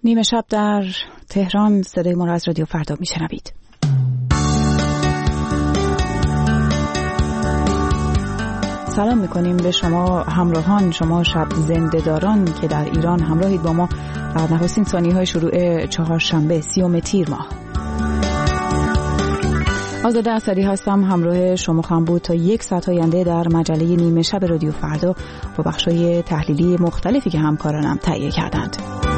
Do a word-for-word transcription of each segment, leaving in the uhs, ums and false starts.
نیمه شب در تهران، صدای ما را از رادیو فردا میشنوید. سلام میکنیم به شما همراهان، شما شب زنده داران که در ایران همراهید با ما در نخستین ثانیه های شروع چهارشنبه سیوم تیر ماه. آزاده اسدی هستم، همراه شما خواهم بود تا یک ساعت آینده در مجله نیمه شب رادیو فردا با بخشای تحلیلی مختلفی که همکارانم تهیه کردند.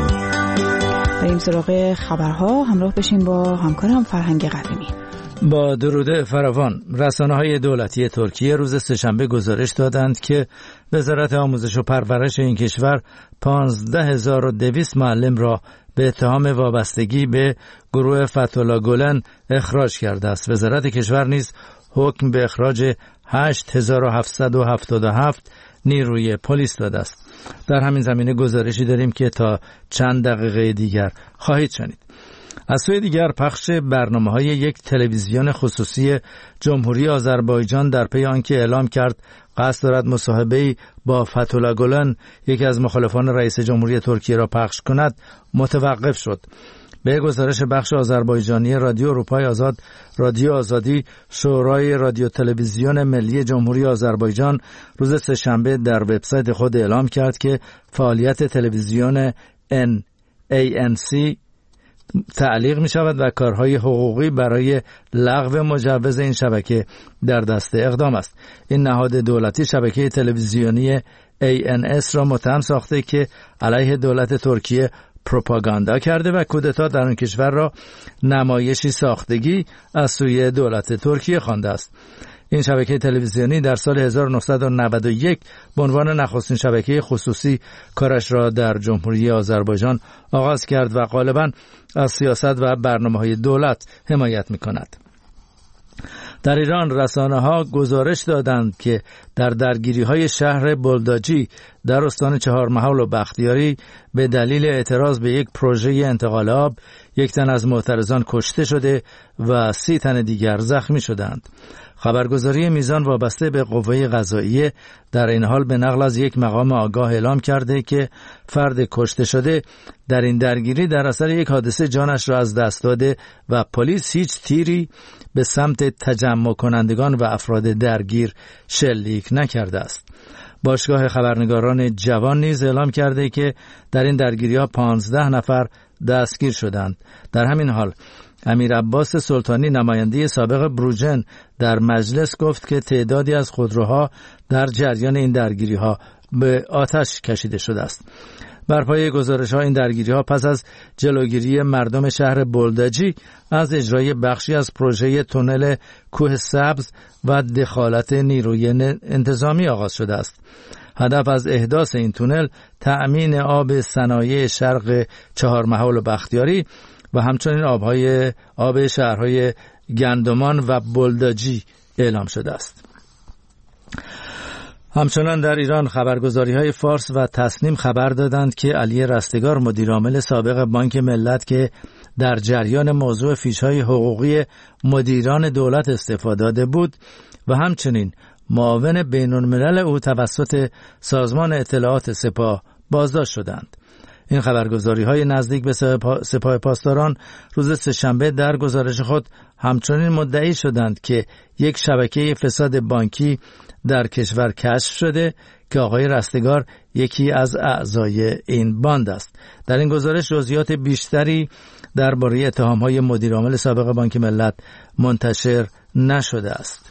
بریم سراغ خبرها، همراه بشین با همکارم فرهنگ قویمی. با درود فراوان، رسانه‌های دولتی ترکیه روز سه‌شنبه گزارش دادند که وزارت آموزش و پرورش این کشور پانزده هزار و دویست معلم را به اتهام وابستگی به گروه فتح‌الله گلن اخراج کرده است. وزارت کشور نیز حکم به اخراج هشت هزار و هفتصد و هفتاد و هفت نیروی پلیس داده است. در همین زمینه گزارشی داریم که تا چند دقیقه دیگر خواهید شنید. از سوی دیگر پخش برنامه‌های یک تلویزیون خصوصی جمهوری آذربایجان در پی آنکه اعلام کرد قصد دارد مصاحبه‌ای با فتح‌الله گلن، یکی از مخالفان رئیس جمهوری ترکیه، را پخش کند متوقف شد. به گزارش بخش آذربایجانی رادیو اروپای آزاد، رادیو آزادی، شورای رادیو تلویزیون ملی جمهوری آذربایجان روز سه‌شنبه در وبسایت خود اعلام کرد که فعالیت تلویزیون ان ای ان سی تعلیق می شود و کارهای حقوقی برای لغو مجوز این شبکه در دست اقدام است. این نهاد دولتی شبکه تلویزیونی ای ان اس را متهم ساخته که علیه دولت ترکیه پروپاگاندا کرده و کودتا در آن کشور را نمایشی ساختگی از سوی دولت ترکیه خوانده است. این شبکه تلویزیونی در سال هزار و نهصد و نود و یک به عنوان نخستین شبکه خصوصی کارش را در جمهوری آذربایجان آغاز کرد و غالباً از سیاست و برنامه‌های دولت حمایت می‌کند. در ایران رسانه‌ها گزارش دادند که در درگیری‌های شهر بلداجی در استان چهارمحال و بختیاری به دلیل اعتراض به یک پروژه انتقال آب، یک تن از معترضان کشته شده و سی تن دیگر زخمی شدند. خبرگزاری میزان وابسته به قوه قضاییه در این حال به نقل از یک مقام آگاه اعلام کرده که فرد کشته شده در این درگیری در اثر یک حادثه جانش را از دست داده و پلیس هیچ تیری به سمت تجمع کنندگان و افراد درگیر شلیک نکرده است. باشگاه خبرنگاران جوان نیز اعلام کرده که در این درگیری‌ها پانزده نفر دستگیر شدند. در همین حال امیر عباس سلطانی، نماینده سابق بروجن، در مجلس گفت که تعدادی از خودروها در جریان این درگیری‌ها به آتش کشیده شده است. بر پایه گزارش‌ها این درگیری‌ها پس از جلوگیری مردم شهر بلداجی از اجرای بخشی از پروژه تونل کوه سبز و دخالت نیروی انتظامی آغاز شده است. هدف از احداث این تونل تأمین آب صنایع شرق چهارمحال و بختیاری و همچنین آبهای آب شهرهای گندمان و بلداجی اعلام شده است. همچنان در ایران خبرگزاری‌های فارس و تسنیم خبر دادند که علی رستگار، مدیرعامل سابق بانک ملت که در جریان موضوع فیش‌های حقوقی مدیران دولت استعفا داده بود و همچنین معاون بین‌الملل او توسط سازمان اطلاعات سپاه بازداشت شدند. این خبرگزاری‌های نزدیک به سپاه پاسداران روز سه‌شنبه در گزارش خود همچنین مدعی شدند که یک شبکه فساد بانکی در کشور کشف شده که آقای رستگار یکی از اعضای این باند است. در این گزارش جزئیات بیشتری درباره اتهام‌های مدیرعامل سابق بانک ملت منتشر نشده است.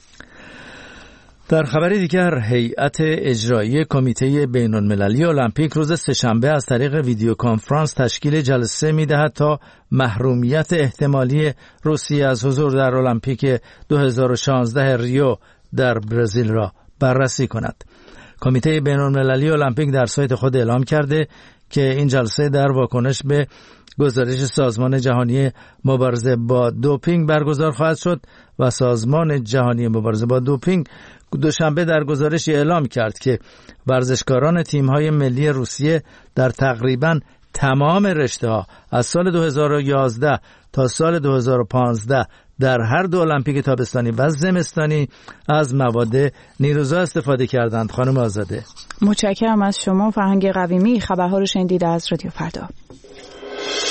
در خبر دیگر، هیئت اجرایی کمیته بین‌المللی المپیک روز سه‌شنبه از طریق ویدیو کنفرانس تشکیل جلسه می‌دهد تا محرومیت احتمالی روسیه از حضور در المپیک دو هزار و شانزده ریو در برزیل را بررسی کند. کمیته بین‌المللی المپیک در سایت خود اعلام کرده که این جلسه در واکنش به گزارش سازمان جهانی مبارزه با دوپینگ برگزار خواهد شد و سازمان جهانی مبارزه با دوپینگ دوشنبه در گزارشی اعلام کرد که ورزشکاران تیم‌های ملی روسیه در تقریباً تمام رشته‌ها از سال دو هزار و یازده تا سال دو هزار و پانزده در هر دو المپیک تابستانی و زمستانی از مواد نیروزا استفاده کردند. خانم آزاده، متشکرم از شما. فرهنگ قویمی، خبرها رو شنیدید از رادیو فردا.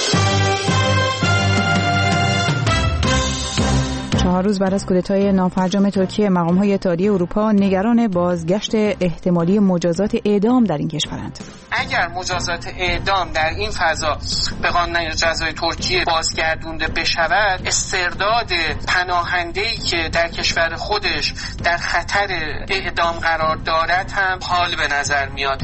چهار روز بعد از کودتای نافرجام ترکیه، مقام‌های اتحادیه اروپا نگران بازگشت احتمالی مجازات اعدام در این کشورند. اگر مجازات اعدام در این فضا به قانون جزای ترکیه بازگردونده بشود، استرداد پناهنده‌ای که در کشور خودش در خطر اعدام قرار دارد هم حال به نظر میاد.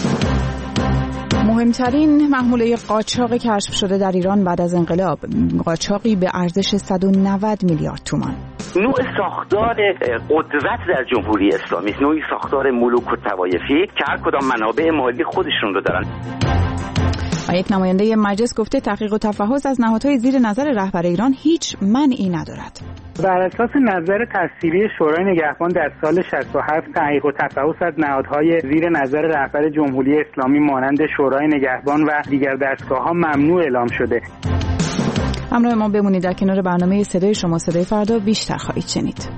مهمترین محموله قاچاق کشف شده در ایران بعد از انقلاب، قاچاقی به ارزش صد و نود میلیارد تومان. نوع ساختار قدرت در جمهوری اسلامی است، نوعی ساختار ملوک و طوایفی که هر کدام منابع مالی خودشون رو دارن. و یک نماینده مجلس گفته تحقیق و تفحص از نهادهای زیر نظر رهبر ایران هیچ مانعی ندارد. بر اساس نظر تصویری شورای نگهبان در سال شصت و هفت تحقیق و تفحص از نهادهای زیر نظر رهبر جمهوری اسلامی مانند شورای نگهبان و دیگر دستگاه‌ها ممنوع اعلام شده. همراه ما بمونید، در کنار برنامه صدای شما صدای فردا بیشتر خواهید شنید.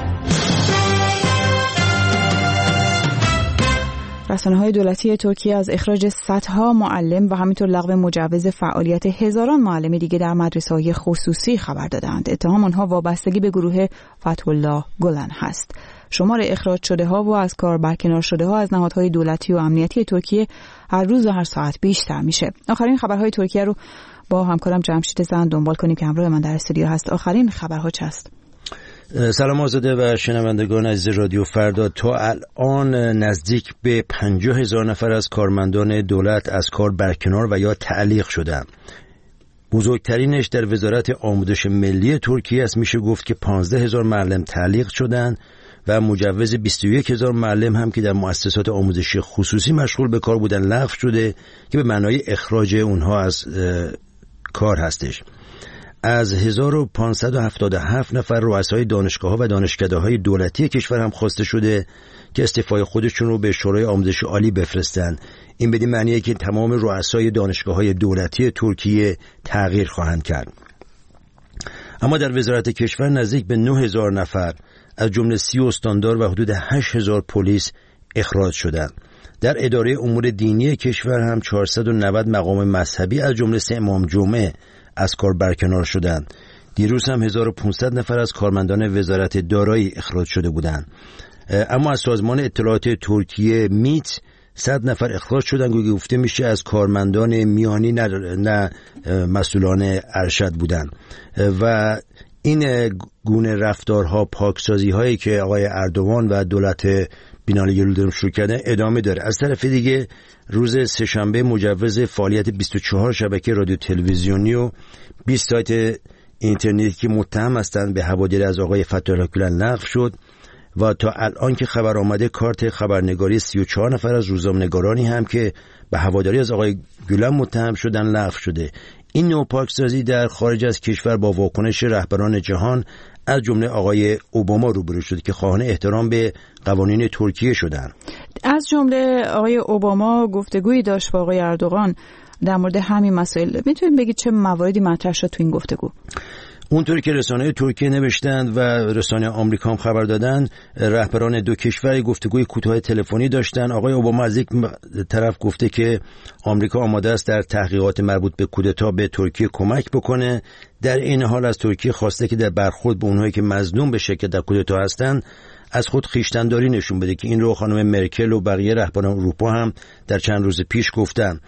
رسانه‌های دولتی ترکیه از اخراج صدها معلم و همینطور لغو مجوز فعالیت هزاران معلم دیگه در مدرسه‌های خصوصی خبر دادند. اتهام آنها وابستگی به گروه فتح الله گلن هست. شمار اخراج شده ها و از کار برکنار شده ها از نهادهای دولتی و امنیتی ترکیه هر روز و هر ساعت بیشتر میشه. آخرین خبرهای ترکیه رو با همکارم جمشید زند دنبال کنیم که همراه من در استودیو هست. آخرین خبرها چه است؟ سلام آزاده و شنوندگان عزیز رادیو فردا. تا الان نزدیک به پنجاه هزار نفر از کارمندان دولت از کار برکنار و یا تعلیق شدند. بزرگترینش در وزارت آموزش ملی ترکیه است. میشه گفت که پانزده هزار معلم تعلیق شدند و مجوز بیست و یک هزار معلم هم که در مؤسسات آموزشی خصوصی مشغول به کار بودن لغو شده که به معنای اخراج اونها از کار هستش. از هزار و پانصد و هفتاد و هفت نفر رؤسای دانشگاه‌ها و دانشکده‌های دولتی کشور هم خواسته شده که استعفای خودشون رو به شورای آموزش عالی بفرستن. این بدین معنیه که تمام رؤسای دانشگاه‌های دولتی ترکیه تغییر خواهند کرد. اما در وزارت کشور نزدیک به نه هزار نفر از جمله سی استاندار و حدود هشت هزار پلیس اخراج شدند. در اداره امور دینی کشور هم چهارصد و نود مقام مذهبی از جمله سه امام جمعه از کار برکنار شدند. دیروز هم هزار و پانصد نفر از کارمندان وزارت دارایی اخراج شده بودند. اما از سازمان اطلاعات ترکیه میت صد نفر اخراج شدند که گفته میشه از کارمندان میانی نه, نه مسئولان ارشد بودند. و این گونه رفتارها، پاکسازی هایی که آقای اردوغان و دولت بینالای یلدرم شروع کردن ادامه داره. از طرف دیگه روز سه‌شنبه مجوز فعالیت بیست و چهار شبکه رادیو تلویزیونی و بیست سایت اینترنتی که متهم هستند به هواداری از آقای فتح الله گولن لغو شد و تا الان که خبر آمده کارت خبرنگاری سی و چهار نفر از روزنامه‌نگارانی هم که به هواداری از آقای گولن متهم شدن لغو شده. این نوع پاکسازی در خارج از کشور با واکنش رهبران جهان از جمله آقای اوباما روبرو شد که خواهان احترام به قوانین ترکیه شدند. از جمله آقای اوباما گفتگویی داشت با آقای اردوغان در مورد همین مسائل. میتونید بگید چه مواردی مطرح شد تو این گفتگو؟ اونطوری که رسانه‌های ترکیه نوشتند و رسانه آمریکا هم خبر دادند، رهبران دو کشور گفتگوی کوتاه تلفنی داشتن. آقای اوباما از یک طرف گفته که آمریکا آماده است در تحقیقات مربوط به کودتا به ترکیه کمک بکنه. در این حال از ترکیه خواسته که در برخورد به اونهایی که مظنون به شرکت در کودتا هستند از خود خویشتن‌داری نشون بده که این رو خانم مرکل و بقیه رهبران اروپا هم در چند روز پیش گفتن.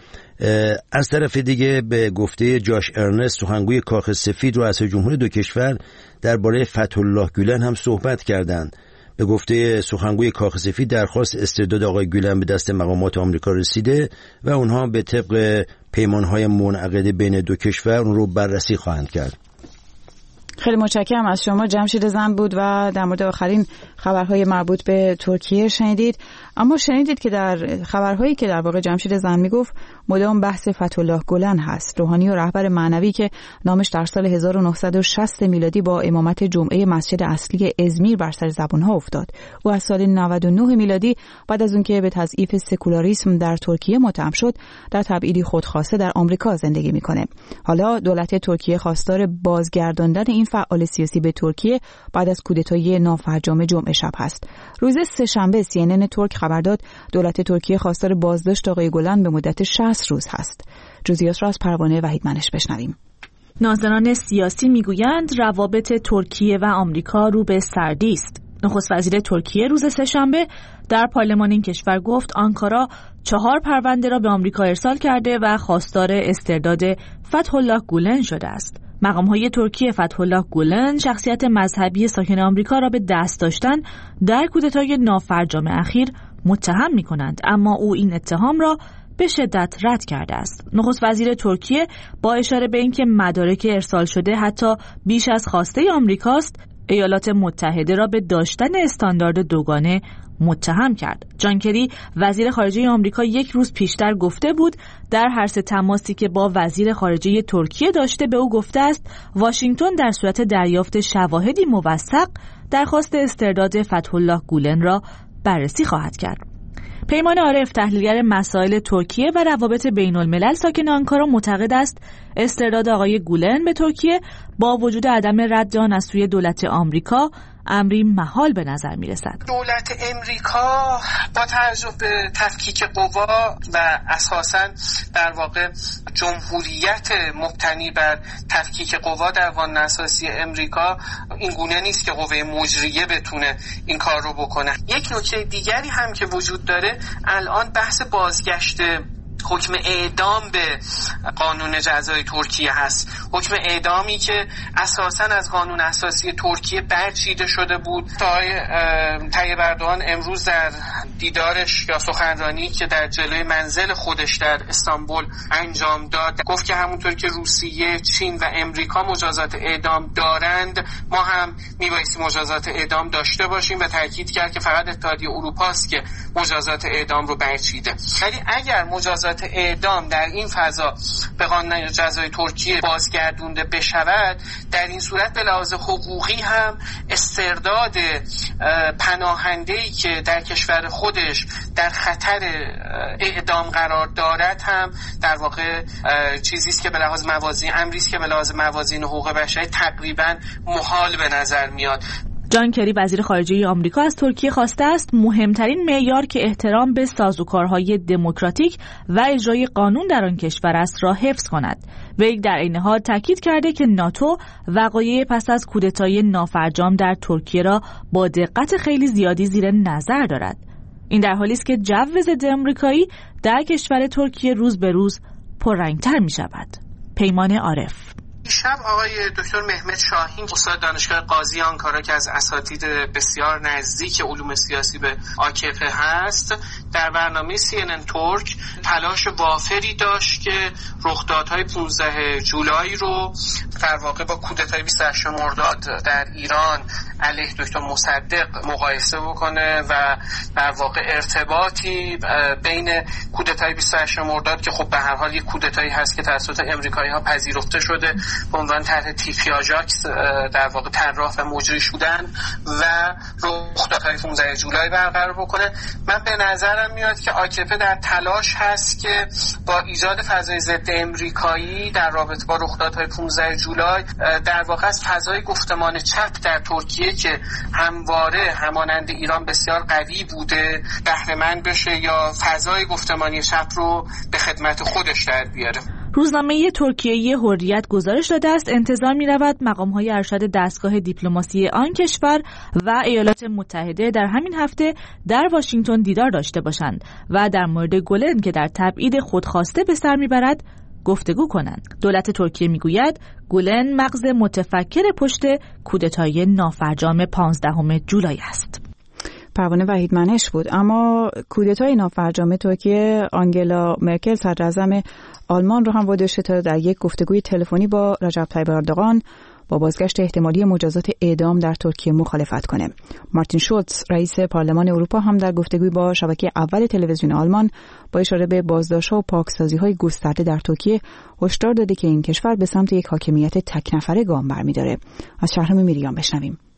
از طرف دیگه به گفته جاش ارنست سخنگوی کاخ سفید رئیس جمهور دو کشور درباره فتح الله گولن هم صحبت کردند. به گفته سخنگوی کاخ سفید درخواست استرداد آقای گولن به دست مقامات آمریکا رسیده و اونها به طبق پیمان‌های منعقده بین دو کشور اون رو بررسی خواهند کرد. خیلی متشکرم از شما. جمشید زند بود و در مورد آخرین خبرهای مربوط به ترکیه شنیدید. اما شنیدید که در خبرهایی که در واقع جمشید زند میگفت مدام بحث فتح الله گولن هست، روحانی و رهبر معنوی که نامش در سال هزار و نهصد و شصت میلادی با امامت جمعه مسجد اصلی ازمیر بر سر زبانها افتاد. او از سال نود و نه میلادی بعد از اون که به تضعیف سکولاریسم در ترکیه متهم شد، در تبعیدی خودخواسته در آمریکا زندگی میکنه. حالا دولت ترکیه خواستار بازگرداندن این این فعال سیاسی به ترکیه بعد از کودتای نافرجام جمعه شب هست. روز سه‌شنبه سی ان ان ترک خبر داد دولت ترکیه خواستار بازداشت آقای گولن به مدت شصت روز هست. جزئیات را از پروانه وحید منش بشنویم. ناظران سیاسی میگویند روابط ترکیه و آمریکا رو به سردی است. نخست وزیر ترکیه روز سه‌شنبه در پارلمان این کشور گفت آنکارا چهار پرونده را به آمریکا ارسال کرده و خواستار استرداد فتح الله گولن شده است. مقام‌های ترکیه فتح الله گولن شخصیت مذهبی ساکن آمریکا را به دست داشتن در کودتای نافرجام اخیر متهم می‌کنند، اما او این اتهام را به شدت رد کرده است. نخست وزیر ترکیه با اشاره به اینکه مدارک ارسال شده حتی بیش از خواسته آمریکاست، ایالات متحده را به داشتن استاندارد دوگانه متهم کرد. جان کری وزیر خارجه آمریکا یک روز پیشتر گفته بود در هر سه تماسی که با وزیر خارجه ترکیه داشته به او گفته است واشنگتن در صورت دریافت شواهدی موثق درخواست استرداد فتح الله گولن را بررسی خواهد کرد. پیمان عارف تحلیلگر مسائل ترکیه و روابط بین الملل ساکن آنکارا معتقد است استرداد آقای گولن به ترکیه با وجود عدم رد آن از سوی دولت آمریکا امری محال به نظر می رسد. دولت امریکا با توجه به تفکیک قوا و اساساً در واقع جمهوریت مبتنی بر تفکیک قوا در قانون اساسی امریکا این گونه نیست که قوه مجریه بتونه این کار رو بکنه. یک نکته دیگری هم که وجود داره الان بحث بازگشت حکم اعدام به قانون جزای ترکیه هست. حکم اعدامی که اساساً از قانون اساسی ترکیه برچیده شده بود. آقای طیب اردوغان امروز در دیدارش یا سخنرانی که در جلوی منزل خودش در استانبول انجام داد گفت که همونطور که روسیه، چین و امریکا مجازات اعدام دارند ما هم میبایستی مجازات اعدام داشته باشیم و تاکید کرد که فقط اتحادیه اروپا است که مجازات اعدام رو برچیده. ولی اگر مجازات اعدام در این فضا به قانون جزای ترکیه بازگردونده بشود در این صورت به لحاظ حقوقی هم استرداد پناهنده‌ای که در کشور خودش در خطر اعدام قرار دارد هم در واقع چیزی است که به لحاظ موازین امری است که به لحاظ موازین حقوق بشری تقریبا محال به نظر میاد. جان کری وزیر خارجه آمریکا از ترکیه خواسته است مهمترین معیار که احترام به سازوکارهای دموکراتیک و اجرای قانون در آن کشور است را حفظ کند. وی در این حال تاکید کرده که ناتو وقایع پس از کودتای نافرجام در ترکیه را با دقت خیلی زیادی زیر نظر دارد. این در حالی است که جو ضد آمریکایی در کشور ترکیه روز به روز پررنگتر می شود. پیمان عارف. دیشب آقای دکتر مهمت شاهین استاد دانشگاه قاضی آنکارا که از اساتید بسیار نزدیک علوم سیاسی به آکف هست در برنامه سی ان ان ترک تلاش وافری داشت که رخدادهای پانزده جولای رو در واقع با کودتای بیست و هشت مرداد در ایران علیه دکتر مصدق مقایسه بکنه و در واقع ارتباطی بین کودتای بیست و هشت مرداد که خب به هر حال یک کودتایی هست که توسط امریکایی‌ها پذیرفته شده به عنوان طرح تیپی آژاکس در واقع طراح و مجری شدن و رخدادهای پانزده جولای برقرار بکنه. من به نظرم میاد که آکف در تلاش هست که با ایجاد فضای ضد امریکایی در رابطه با رخدادهای پانزده جولای در واقع از فضای گفتمان چپ در ترکیه که همواره همانند ایران بسیار قوی بوده بهره مند بشه یا فضای گفتمانی چپ رو به خدمت خودش در بیاره. روزنامه ترکیه حریت گزارش داده است انتظار می رود مقام‌های ارشد دستگاه دیپلماسی آن کشور و ایالات متحده در همین هفته در واشنگتن دیدار داشته باشند و در مورد گولن که در تبعید خودخواسته به سر میبرد گفتگو کنند. دولت ترکیه میگوید گولن مغز متفکر پشت کودتای نافرجام پانزدهم جولای است. پروانه وحید منش بود. اما کودتای نافرجام ترکیه آنگلا مرکل صدر اعظم آلمان رو هم واداشته تا در یک گفتگوی تلفنی با رجب طیب اردوغان با بازگشت احتمالی مجازات اعدام در ترکیه مخالفت کنه. مارتین شولتز رئیس پارلمان اروپا هم در گفتگوی با شبکه اول تلویزیون آلمان با اشاره به بازداشت‌ها و پاکسازی‌های گسترده در ترکیه هشدار داده که این کشور به سمت یک حاکمیت تک نفره گام برمی‌داره. از شهرام میریان بشنویم.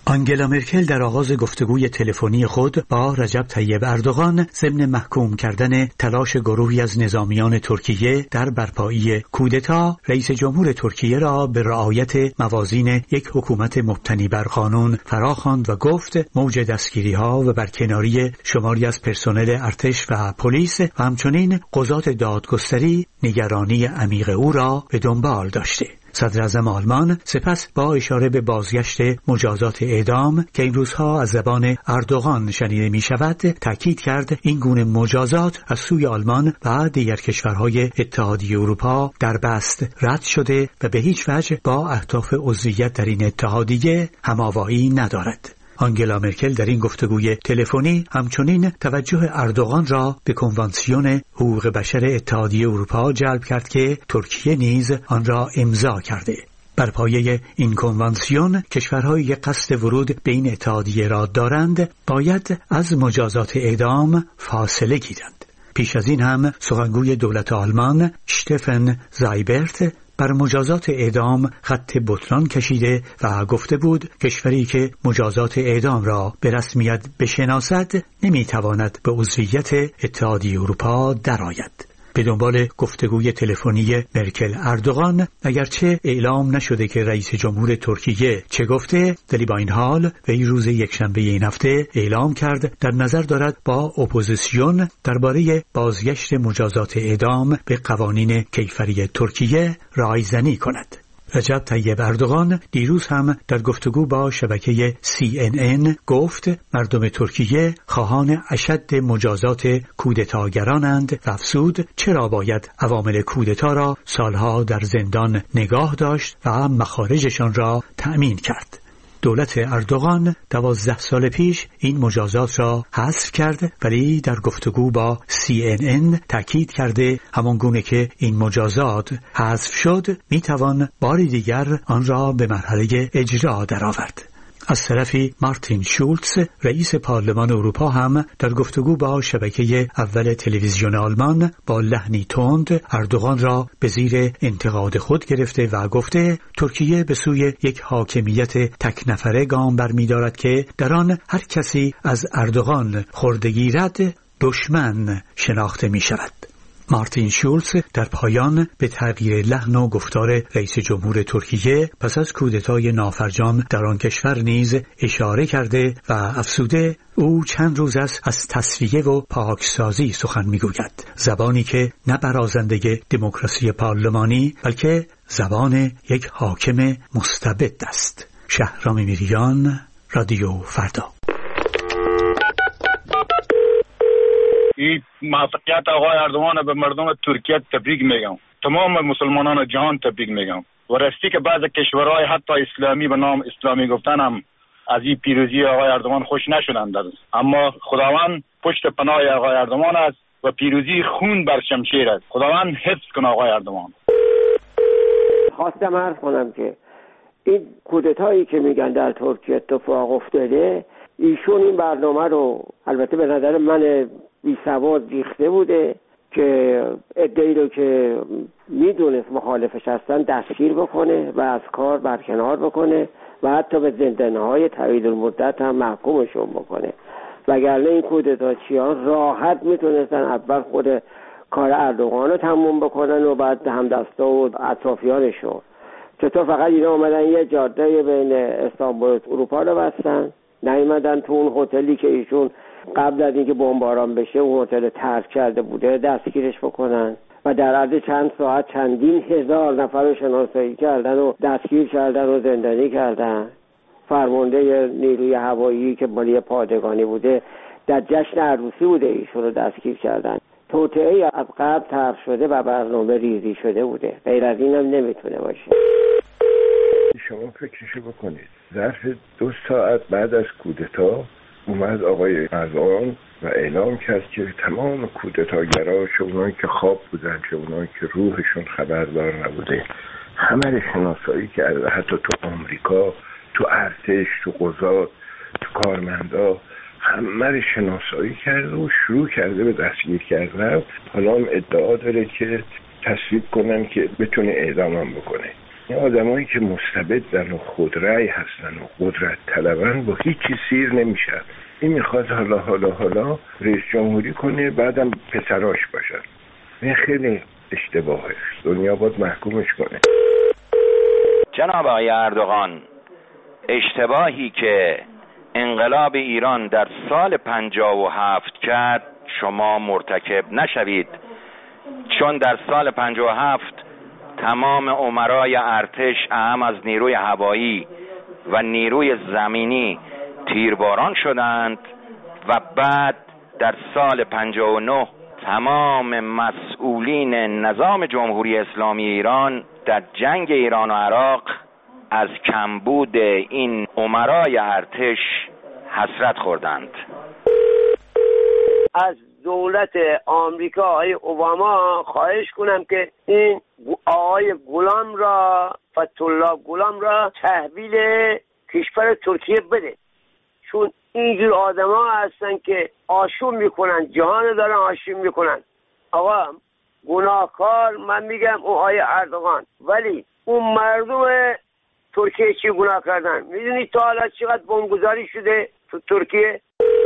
آنگلا مرکل در آغاز گفتگوی تلفنی خود با رجب طیب اردوغان ضمن محکوم کردن تلاش گروهی از نظامیان ترکیه در برپایی کودتا، رئیس جمهور ترکیه را به رعایت موازین یک حکومت مبتنی بر قانون فراخواند و گفت موج دستگیری‌ها و برکناری شماری از پرسنل ارتش و پلیس و همچنین قضات دادگستری نگرانی عمیق او را به دنبال داشته. صدر اعظم آلمان سپس با اشاره به بازگشت مجازات اعدام که این روزها از زبان اردوغان شنیده می شود تأکید کرد این گونه مجازات از سوی آلمان و دیگر کشورهای اتحادیه اروپا در بست رد شده و به هیچ وجه با اهداف عضویت در این اتحادیه هماوایی ندارد. آنگلا مرکل در این گفتگوی تلفنی همچنین توجه اردوغان را به کنوانسیون حقوق بشر اتحادیه اروپا جلب کرد که ترکیه نیز آن را امضا کرده. بر پایه این کنوانسیون کشورهایی که قصد ورود به این اتحادیه را دارند باید از مجازات اعدام فاصله گیرند. پیش از این هم سخنگوی دولت آلمان شتفن زایبرت بر مجازات اعدام خط بطلان کشیده و گفته بود کشوری که مجازات اعدام را به رسمیت بشناسد نمیتواند به عضویت اتحادیه اروپا درآید. به دنبال گفتگوی تلفنی مرکل اردوغان اگرچه اعلام نشده که رئیس جمهور ترکیه چه گفته، ولی با این حال وی روز یکشنبه این هفته اعلام کرد در نظر دارد با اپوزیسیون درباره بازگشت مجازات اعدام به قوانین کیفری ترکیه رایزنی کند. رجب طیب اردوغان دیروز هم در گفتگو با شبکه سی ان ان گفت مردم ترکیه خواهان اشد مجازات کودتاگرانند و افزود چرا باید عوامل کودتا را سالها در زندان نگاه داشت و مخارجشان را تأمین کرد. دولت اردوغان دوازده سال پیش این مجازات را حذف کرد، ولی در گفتگو با سی ان ان تاکید کرده همان گونه که این مجازات حذف شد میتوان باری دیگر آن را به مرحله اجرا درآورد. از طرفی مارتین شولتز رئیس پارلمان اروپا هم در گفتگو با شبکه اول تلویزیون آلمان با لحنی تند اردوغان را به زیر انتقاد خود گرفته و گفته ترکیه به سوی یک حاکمیت تک نفره گام برمی‌دارد که در آن هر کسی از اردوغان خورده گیرد دشمن شناخته می شود. مارتین شولتز در پایان به تغییر لحن و گفتار رئیس جمهور ترکیه پس از کودتای نافرجام در آن کشور نیز اشاره کرده و افسوده او چند روز است از تصفیه و پاکسازی سخن میگوید، زبانی که نه برازنده دموکراسی پارلمانی بلکه زبان یک حاکم مستبد است. شهرام میریان، رادیو فردا. این موفقیت آقای اردوغان به مردم ترکیه تبریک میگم، تمام مسلمانان جهان تبریک میگم و راستی که بعض کشورهای حتی اسلامی به نام اسلامی گفتن هم از این پیروزی آقای اردوغان خوش نشدند، اما خداوند پشت پناه آقای اردوغان است و پیروزی خون بر شمشیر است. خداوند حفظ کنه آقای اردوغان. خواستم عرض کنم که این کودتایی که میگن در ترکیه اتفاق افتاده، ایشون این برنامه رو البته به نظر من بی سواد ریخته بوده که عده‌ای رو که میدونست مخالفش هستن دستگیر بکنه و از کار برکنار بکنه و حتی به زندانهای طویل المدت هم محکومشون بکنه، وگرنه این کودتاچیان راحت میتونستن اول خود کار اردوغان رو تموم بکنن و بعد همدستا و اطرافیانشون. چطور فقط اینا اومدن یه جاده بین استانبول و اروپا رو بستن، نیومدن تو اون هتلی که ایشون قبل از اینکه بمباران بشه اون هتل ترک کرده بوده دستگیرش بکنن و در عرض چند ساعت چندین هزار نفر رو شناسایی کردن و دستگیر کردن و زندانی کردن. فرمانده نیروی هوایی که مالی پادگانی بوده در جشن عروسی بوده ایشون رو دستگیر کردن. توطئه‌ای از قبل طرح شده و برنامه ریزی شده بوده، غیر از این هم نمیتونه باشه. شما فکرشو بکنید، ظرف دو ساعت بعد از کودتا اومد آقای اردوغان و اعلام کرد که تمام کودتاگرها، چه اونایی که خواب بودن چه اونایی که روحشون خبردار نبوده، همه رو شناسایی کرد. حتی تو آمریکا، تو ارتش، تو قضات، تو کارمندا همه رو شناسایی کرد و شروع کرده به دستگیر کردن. حالا هم ادعا داره که تصویب کنن که بتونه اعدامم بکنه. این آدمایی که مستبدن و خودرأی هستن و قدرت طلبن با هیچی سیر نمیشن. این میخواد حالا حالا حالا رئیس جمهوری کنه، بعدم پسراش باشن. این خیلی اشتباهه. دنیا باید محکومش کنه. جناب آقای اردوغان، اشتباهی که انقلاب ایران در سال پنجاه و هفت کرد شما مرتکب نشوید، چون در سال پنجاه و هفت تمام امرای ارتش اهم از نیروی هوایی و نیروی زمینی تیرباران شدند و بعد در سال پنجاه و نه تمام مسئولین نظام جمهوری اسلامی ایران در جنگ ایران و عراق از کمبود این امرای ارتش حسرت خوردند. از دولت آمریکا آقای اوباما خواهش کنم که این آقای غلام را فتح‌الله غلام را تحویل کشور ترکیه بده، چون اینجور آدم ها هستن که آشوب میکنن، جهان دارن آشوب میکنن. آقا گناهکار من میگم اون آقای اردوغان، ولی اون مردم ترکیه چی گناه کردن؟ میدونی تا حالا چقدر بمبگذاری شده تو ترکیه؟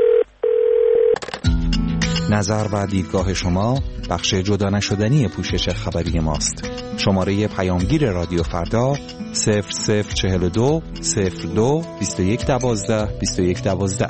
نظر و دیدگاه شما بخش جدا نشدنی پوشش خبری ماست. شماره پیامگیر رادیو فردا صفر صفر چهل و دو صفر دو بیست و یک دوازده بیست و یک دوازده.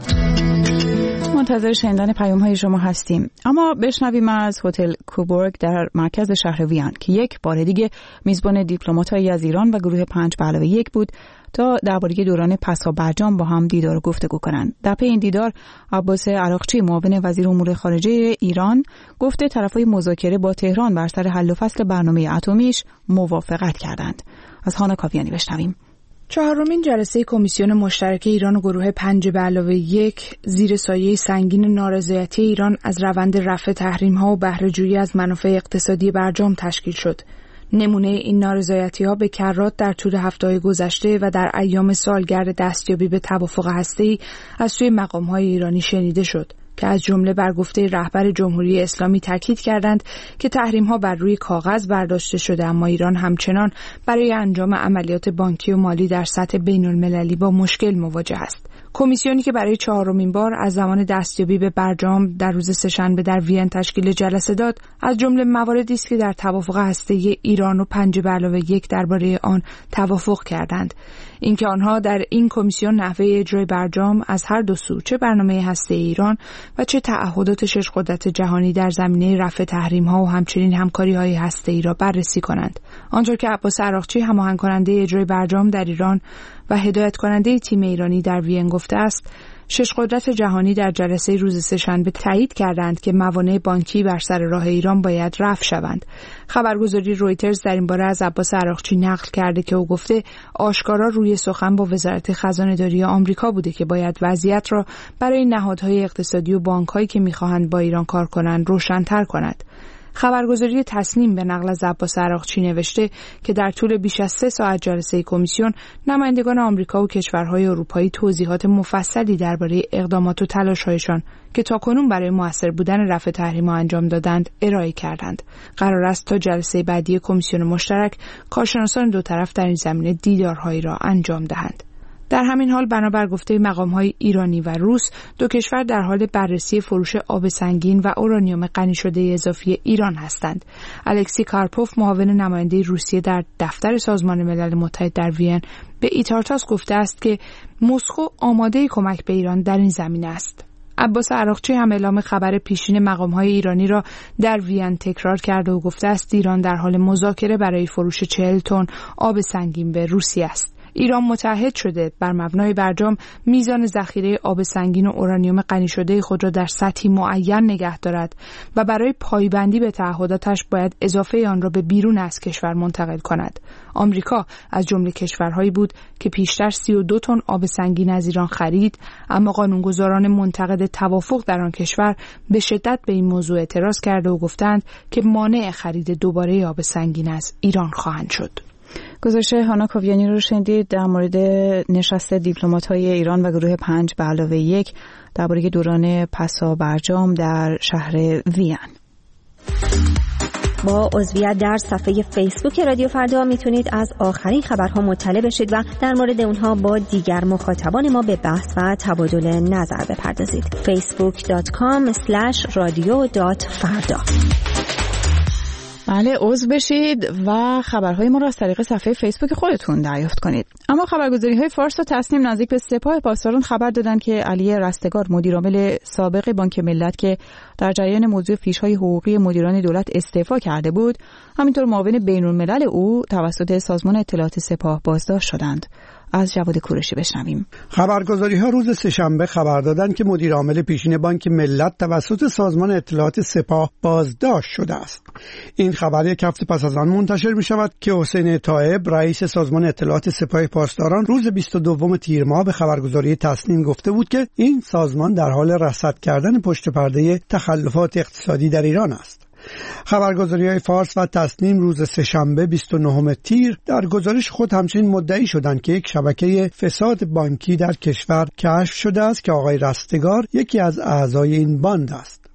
منتظر شنیدن پیام های شما هستیم، اما بشنویم از هتل کوبورگ در مرکز شهر وین که یک بار دیگه میزبان دیپلمات‌هایی از ایران و گروه پنج به علاوه یک بود تا درباره دوران پسا برجام با هم دیدار و گفتگو کنند. در پی این دیدار عباس عراقچی معاون وزیر امور خارجه ایران گفته طرفای مذاکره با تهران بر سر حل و فصل برنامه اتمیش موافقت کردند. از هانا کاویانی بشنویم. چهارمین جلسه کمیسیون مشترک ایران و گروه پنج به علاوه یک زیر سایه سنگین نارضایتی ایران از روند رفع تحریم‌ها و بهره‌جویی از منافع اقتصادی برجام تشکیل شد. نمونه این نارضایتی‌ها به کرات در طول هفته‌های گذشته و در ایام سالگرد دستیابی به توافق هسته‌ای از سوی مقام‌های ایرانی شنیده شد که از جمله بر گفته رهبر جمهوری اسلامی تاکید کردند که تحریم‌ها بر روی کاغذ برداشته شده، اما ایران همچنان برای انجام عملیات بانکی و مالی در سطح بین‌المللی با مشکل مواجه است. کمیسیونی که برای چهارمین بار از زمان دستیابی به برجام در روز سه‌شنبه در وین تشکیل جلسه داد، از جمله مواردی است که در توافق هسته‌ای ایران و پنج به علاوه یک درباره آن توافق کردند. اینکه آنها در این کمیسیون نحوه اجرای برجام از هر دو سو، چه برنامه هسته‌ای ایران و چه تعهدات شش قدرت جهانی در زمینه رفع تحریم‌ها و همچنین همکاری‌های هسته‌ای را بررسی کنند. آنطور که عباس عراقچی هماهنگ کننده اجرای برجام در ایران و هدایت کننده تیم ایرانی در وین گفته است، شش قدرت جهانی در جلسه روز سه‌شنبه تایید کردند که موانع بانکی بر سر راه ایران باید رفع شوند. خبرگزاری رویترز در این باره از عباس عراقچی نقل کرده که او گفته آشکارا روی سخن با وزارت خزانه‌داری آمریکا بوده که باید وضعیت را برای نهادهای اقتصادی و بانک‌هایی که می‌خواهند با ایران کار کنند روشن‌تر کند. خبرگزاری تسنیم به نقل از عباس عراقچی نوشته که در طول بیش از سه ساعت جلسه کمیسیون نمایندگان آمریکا و کشورهای اروپایی توضیحات مفصلی درباره اقدامات و تلاش‌هایشان که تاکنون برای مؤثر بودن رفع تحریم‌ها انجام دادند ارائه کردند. قرار است تا جلسه بعدی کمیسیون مشترک کارشناسان دو طرف در این زمینه دیدارهایی را انجام دهند. در همین حال بنابر گفته مقام‌های ایرانی و روس، دو کشور در حال بررسی فروش آب سنگین و اورانیوم غنی شده اضافی ایران هستند. الکسی کارپوف معاون نماینده روسیه در دفتر سازمان ملل متحد در وین به ایتارتاس گفته است که مسکو آماده کمک به ایران در این زمینه است. عباس عراقچی هم اعلام خبر پیشین مقام‌های ایرانی را در وین تکرار کرده و گفته است ایران در حال مذاکره برای فروش چهل تن آب سنگین به روسیه است. ایران متعهد شده بر مبنای برجام میزان ذخیره آب سنگین و اورانیوم غنی شده خود را در سطحی معین نگه دارد و برای پایبندی به تعهداتش باید اضافه آن را به بیرون از کشور منتقل کند. آمریکا از جمله کشورهایی بود که پیشتر سی و دو تن آب سنگین از ایران خرید، اما قانونگذاران منتقد توافق در آن کشور به شدت به این موضوع اعتراض کرده و گفتند که مانع خرید دوباره آب سنگین از ایران خواهند شد. گزارش هانا کاویانی رو شنیدید در مورد نشست دیپلمات‌های ایران و گروه پنج به علاوه یک درباره دوران پسا برجام در شهر وین. با عضویت در صفحه فیسبوک رادیو فردا میتونید از آخرین خبرها مطلع بشید و در مورد اونها با دیگر مخاطبان ما به بحث و تبادل نظر بپردازید. فیسبوک دات کام اسلش رادیو دات فردا. بله، عضو بشید و خبرهای ما را از طریق صفحه فیسبوک خودتون دریافت کنید. اما خبرگزاری‌های فارس و تصنیم نزدیک به سپاه پاسداران خبر دادند که علی رستگار مدیرعامل سابق بانک ملت که در جریان موضوع فیش‌های حقوقی مدیران دولت استعفا کرده بود، همینطور معاون بین‌الملل او توسط سازمان اطلاعات سپاه بازداشت شدند. از جواد کوروشی بشنویم. خبرگزاری‌ها روز سه‌شنبه خبر دادند که مدیر عامل پیشین بانک ملت توسط سازمان اطلاعات سپاه بازداشت شده است. این خبر یک هفته پس از آن منتشر می‌شود که حسین طایب رئیس سازمان اطلاعات سپاه پاسداران روز بیست و دوم تیر ماه به خبرگزاری تصنیم گفته بود که این سازمان در حال رصد کردن پشت پرده تخلفات اقتصادی در ایران است. خبرگزاری‌های فارس و تصنیم روز سه‌شنبه بیست و نهم تیر در گزارش خود همچنین مدعی شدند که یک شبکه فساد بانکی در کشور کشف شده است که آقای رستگار یکی از اعضای این باند است.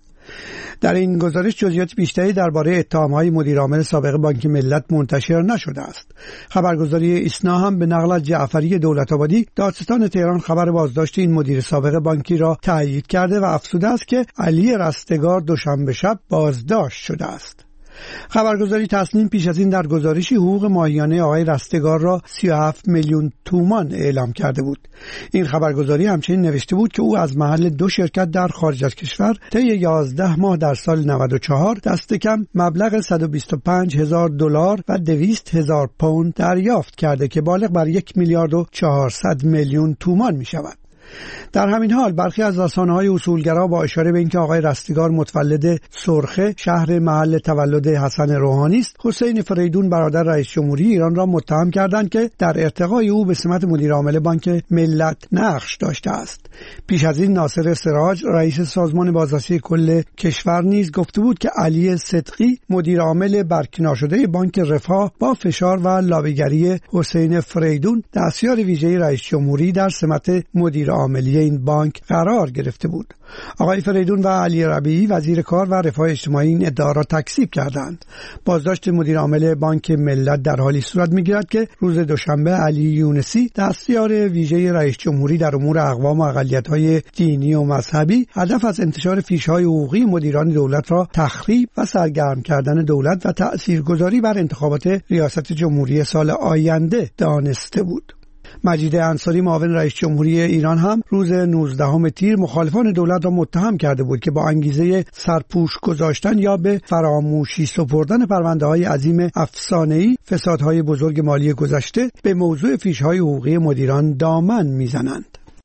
در این گزارش جزئیات بیشتری درباره اتهام‌های مدیرعامل سابق بانک ملت منتشر نشده است. خبرگزاری ایسنا هم به نقل از جعفری دولت‌آبادی دادستان تهران خبر بازداشت این مدیر سابق بانکی را تایید کرده و افزوده است که علی رستگار دوشنبه شب بازداشت شده است. خبرگزاری تصنیم پیش از این در گزارشی حقوق ماهیانه آقای رستگار را سی و هفت میلیون تومان اعلام کرده بود. این خبرگزاری همچنین نوشته بود که او از محل دو شرکت در خارج از کشور طی یازده ماه در سال نود و چهار دست کم مبلغ صد و بیست و پنج هزار دلار و دویست هزار پوند دریافت کرده که بالغ بر یک میلیارد و چهارصد میلیون تومان می شود. در همین حال برخی از رسانه‌های اصولگرا با اشاره به اینکه آقای رستگار متولد سرخه شهر محل تولد حسن روحانی است، حسین فریدون برادر رئیس جمهوری ایران را متهم کردند که در ارتقای او به سمت مدیر عامل بانک ملت نقش داشته است. پیش از این ناصر سراج رئیس سازمان بازرسی کل کشور نیز گفته بود که علی صدقی مدیر عامل برکنار شده بانک رفاه با فشار و لابیگری حسین فریدون دستیار ویژه رئیس جمهوری در سمت مدیر عاملی این بانک قرار گرفته بود. آقای فریدون و علی ربیعی وزیر کار و رفاه اجتماعی این ادعا را تکذیب کردند. بازداشت مدیر عامل بانک ملت در حالی صورت می‌گیرد که روز دوشنبه علی یونسی دستیار ویژه رئیس جمهوری در امور اقوام و اقلیت‌های دینی و مذهبی هدف از انتشار فیش‌های حقوقی مدیران دولت را تخریب و سرگرم کردن دولت و تأثیرگذاری بر انتخابات ریاست جمهوری سال آینده دانسته بود. مجید انصاری معاون رئیس جمهوری ایران هم روز نوزدهم تیر مخالفان دولت را متهم کرده بود که با انگیزه سرپوش گذاشتن یا به فراموشی سپردن پرونده‌های عظیم افسانه‌ای فسادهای بزرگ مالی گذشته به موضوع فیش‌های حقوقی مدیران دامن میزنند.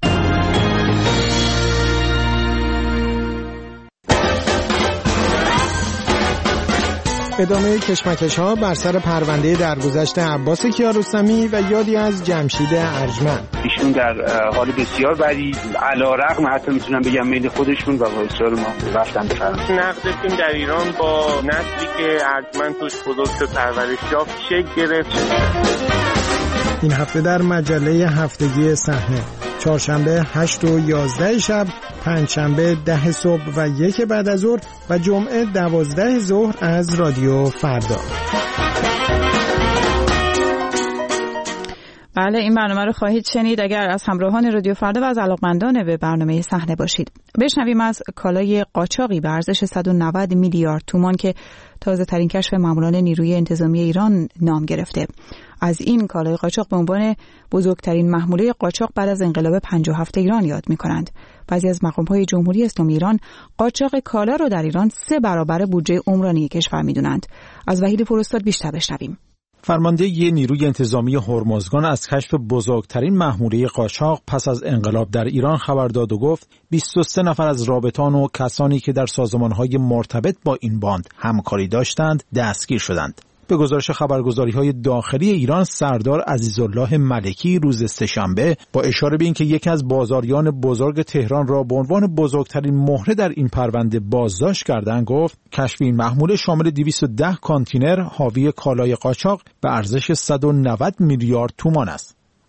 ادامه کشمکش‌ها بر سر پرونده درگذشت عباس کیارستمی و یادی از جمشید ارجمند. ایشون در حال بسیار بدی علی‌رغم حتی میتونم بگم میل خودشون و با اصرار ما رفتن به فرانسه. نقد فیلم در ایران با نسلی که ارجمند توش بزرگ شد پرورش یافت شکل گرفت. این هفته در مجله هفتگی صحنه چهارشنبه هشت و یازده شب، پنجشنبه ده صبح و یک بعد از ظهر و جمعه دوازده ظهر از رادیو فردا. بله، این برنامه رو خواهید شنید اگر از همراهان رادیو فردا و از علاقمندان به برنامه صحنه باشید. بشنویم از کالای قاچاقی به ارزش صد و نود میلیارد تومان که تازه ترین کشف ماموران نیروی انتظامی ایران نام گرفته. از این کالای قاچاق به عنوان بزرگترین محموله قاچاق بعد از انقلاب پنجاه و هفت ایران یاد می‌کنند. بعضی از مقام‌های جمهوری اسلامی ایران قاچاق کالا را در ایران سه برابر بودجه عمرانی کشور می‌دونند. از وحید فرستاد بیشتر بشنویم. فرمانده ی نیروی انتظامی هرمزگان از کشف بزرگترین محموله قاچاق پس از انقلاب در ایران خبر داد و گفت بیست و سه نفر از رابطان و کسانی که در سازمان‌های مرتبط با این باند همکاری داشتند دستگیر شدند. به گزارش خبرگزاری‌های داخلی ایران، سردار عزیزالله ملکی روز سه‌شنبه با اشاره به اینکه یکی از بازاریان بزرگ تهران را به عنوان بزرگترین مهره در این پرونده بازداشت کردند، گفت کشف این محموله شامل دویست و ده کانتینر حاوی کالای قاچاق به ارزش صد و نود میلیارد تومان است.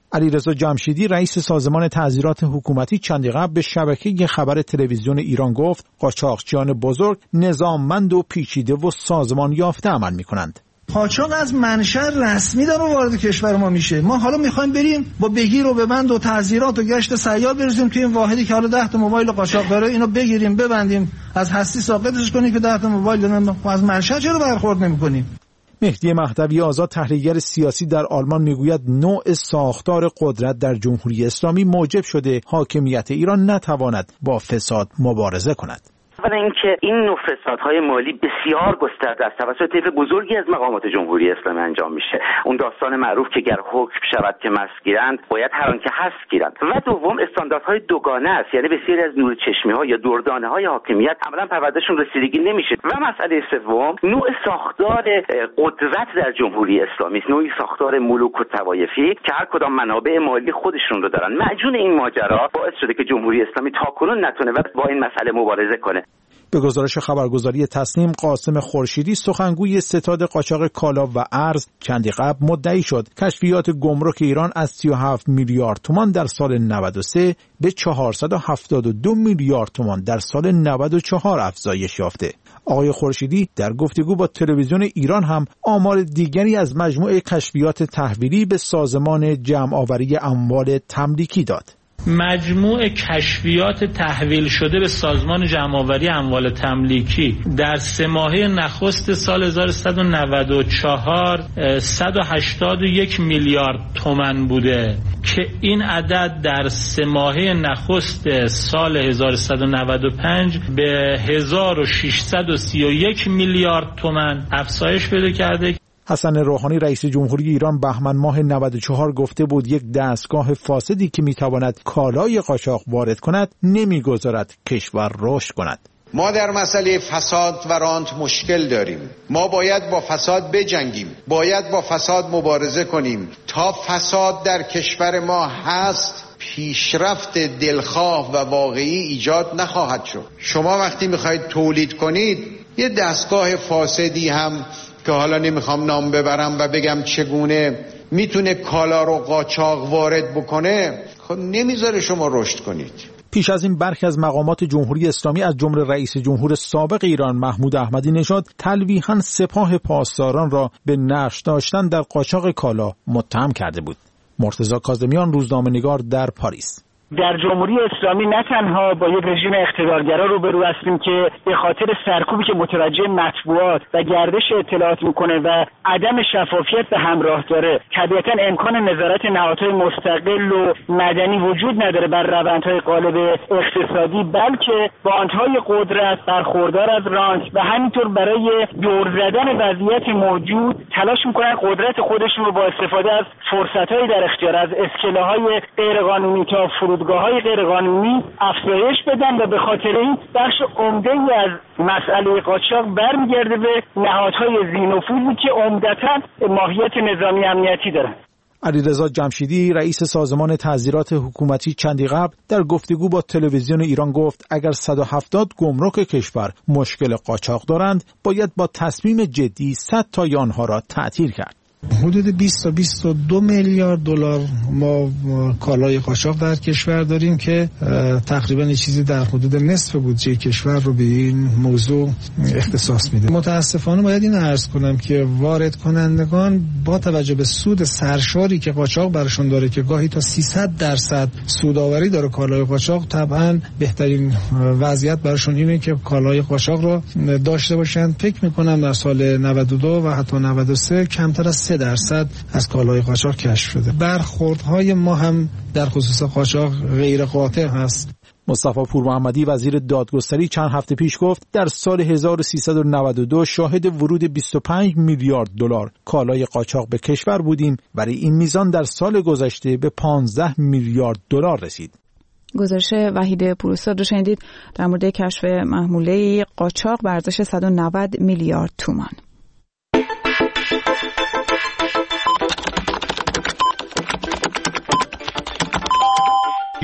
علیرضا جمشیدی رئیس سازمان تعزیرات حکومتی چندی قبل به شبکه خبر تلویزیون ایران گفت قاچاقچیان بزرگ نظاممند و پیچیده و سازمان یافته عمل می‌کنند. قاچاق از منشأ رسمی داره وارد کشور ما میشه. ما حالا میخوایم بریم با بگیر و ببند و تعزیرات و گشت سیار بریزیم توی این واحدی که حالا ده تا موبایل قاچاق داره، اینو بگیریم ببندیم از هستی ساقطش کنیم که ده تا موبایل دارن. از منشأ چرا برخورد نمی‌کنیم؟ مهدی مهدوی آزاد تحلیلگر سیاسی در آلمان میگوید نوع ساختار قدرت در جمهوری اسلامی موجب شده حاکمیت ایران نتواند با فساد مبارزه کند. اولا اینکه این نوع فسادهای مالی بسیار گسترده است، توسط طیف بزرگی از مقامات جمهوری اسلامی انجام میشه. اون داستان معروف که گر حکم شود که مست گیرند باید هر آن که هست گیرند. و دوم استانداردهای دوگانه است، یعنی بسیاری از نور چشمی ها یا دردانه های حاکمیت عملا پروردهشون رسیدگی نمیشه. و مسئله سوم نوع ساختار قدرت در جمهوری اسلامی است، نوعی ساختار ملوک و طوایفی که هر کدام منابع مالی خودشون رو دارن. معجون این ماجرا باعث شده که جمهوری اسلامی تاکنون نتونه با این مسئله مبارزه کنه. به گزارش خبرگزاری تسنیم قاسم خورشیدی سخنگوی ستاد قاچاق کالا و ارز چندی قبل مدعی شد کشفیات گمرک ایران از سی و هفت میلیارد تومان در سال نود و سه به چهارصد و هفتاد و دو میلیارد تومان در سال نود و چهار افزایش یافته. آقای خورشیدی در گفتگو با تلویزیون ایران هم آمار دیگری از مجموعه کشفیات تحویلی به سازمان جمع‌آوری اموال تملیکی داد. مجموع کشفیات تحویل شده به سازمان جمع‌آوری اموال تملیکی در سه ماهه نخست سال هزار و سیصد و نود و چهار صد و هشتاد و یک میلیارد تومان بوده که این عدد در سه ماهه نخست سال هزار و سیصد و نود و پنج به هزار و ششصد و سی و یک میلیارد تومان افزایش پیدا کرده. حسن روحانی رئیس جمهوری ایران بهمن ماه نود و چهار گفته بود یک دستگاه فاسدی که میتواند کالای قاچاق وارد کند نمیگذارد کشور رشد کند. ما در مسئله فساد و رانت مشکل داریم. ما باید با فساد بجنگیم، باید با فساد مبارزه کنیم. تا فساد در کشور ما هست پیشرفت دلخواه و واقعی ایجاد نخواهد شد. شما وقتی میخواید تولید کنید یه دستگاه فاسدی هم که حالا نمیخوام نام ببرم و بگم چگونه میتونه کالا رو قاچاق وارد بکنه، خب نمیذاره شما رشد کنید. پیش از این برخی از مقامات جمهوری اسلامی از جمله رئیس جمهور سابق ایران محمود احمدی نژاد تلویحاً سپاه پاسداران را به نقش داشتن در قاچاق کالا متهم کرده بود. مرتضی کاظمیان، روزنامه‌نگار در پاریس. در جمهوری اسلامی نه تنها با یک رژیم اقتدارگرا روبرو هستیم که به خاطر سرکوبی که متوجه مطبوعات و گردش اطلاعات میکنه و عدم شفافیت به همراه داره، طبیعتا امکان نظارت نهادهای مستقل و مدنی وجود نداره بر روندهای قالب اقتصادی، بلکه باندهای قدرت برخوردار از رانت و همینطور برای دور زدن وضعیت موجود تلاش میکنن قدرت خودشون رو با استفاده از فرصت‌های در اختیار از اسکله‌های غیرقانونی تا فرودگاه‌های غیرقانونی افزایش بدن و به خاطر این بخش عمده‌ای از مسئله قاچاق برمیگرده به نهادهای ذی‌نفوذی که عمدتاً ماهیت نظامی امنیتی دارن. علیرضا جمشیدی رئیس سازمان تعزیرات حکومتی چندی قبل در گفتگو با تلویزیون ایران گفت اگر صد و هفتاد گمرک کشور مشکل قاچاق دارند باید با تصمیم جدی صد تای آنها را تعطیل کرد. حدود بیست تا بیست و دو میلیارد دلار ما کالای قاچاق در کشور داریم که تقریبا یه چیزی در حدود نصف بودجه کشور رو به این موضوع اختصاص میده. متاسفانه باید این عرض کنم که وارد کنندگان با توجه به سود سرشاری که قاچاق براشون داره که گاهی تا سیصد درصد سودآوری داره کالای قاچاق، طبعا بهترین وضعیت براشون اینه که کالای قاچاق رو داشته باشن. فکر میکنم در سال نود و دو و حتی نود و سه کمتر از سه درصد از کالای قاچاق کشف شده. برخوردهای ما هم در خصوص قاچاق غیر قاطع هست. مصطفی پور محمدی وزیر دادگستری چند هفته پیش گفت در سال هزار و سیصد و نود و دو شاهد ورود بیست و پنج میلیارد دلار کالای قاچاق به کشور بودیم، ولی این میزان در سال گذشته به پانزده میلیارد دلار رسید. گزارش وحید پوراستاد رو شنیدید در مورد کشف محموله قاچاق به ارزش صد و نود میلیارد تومان.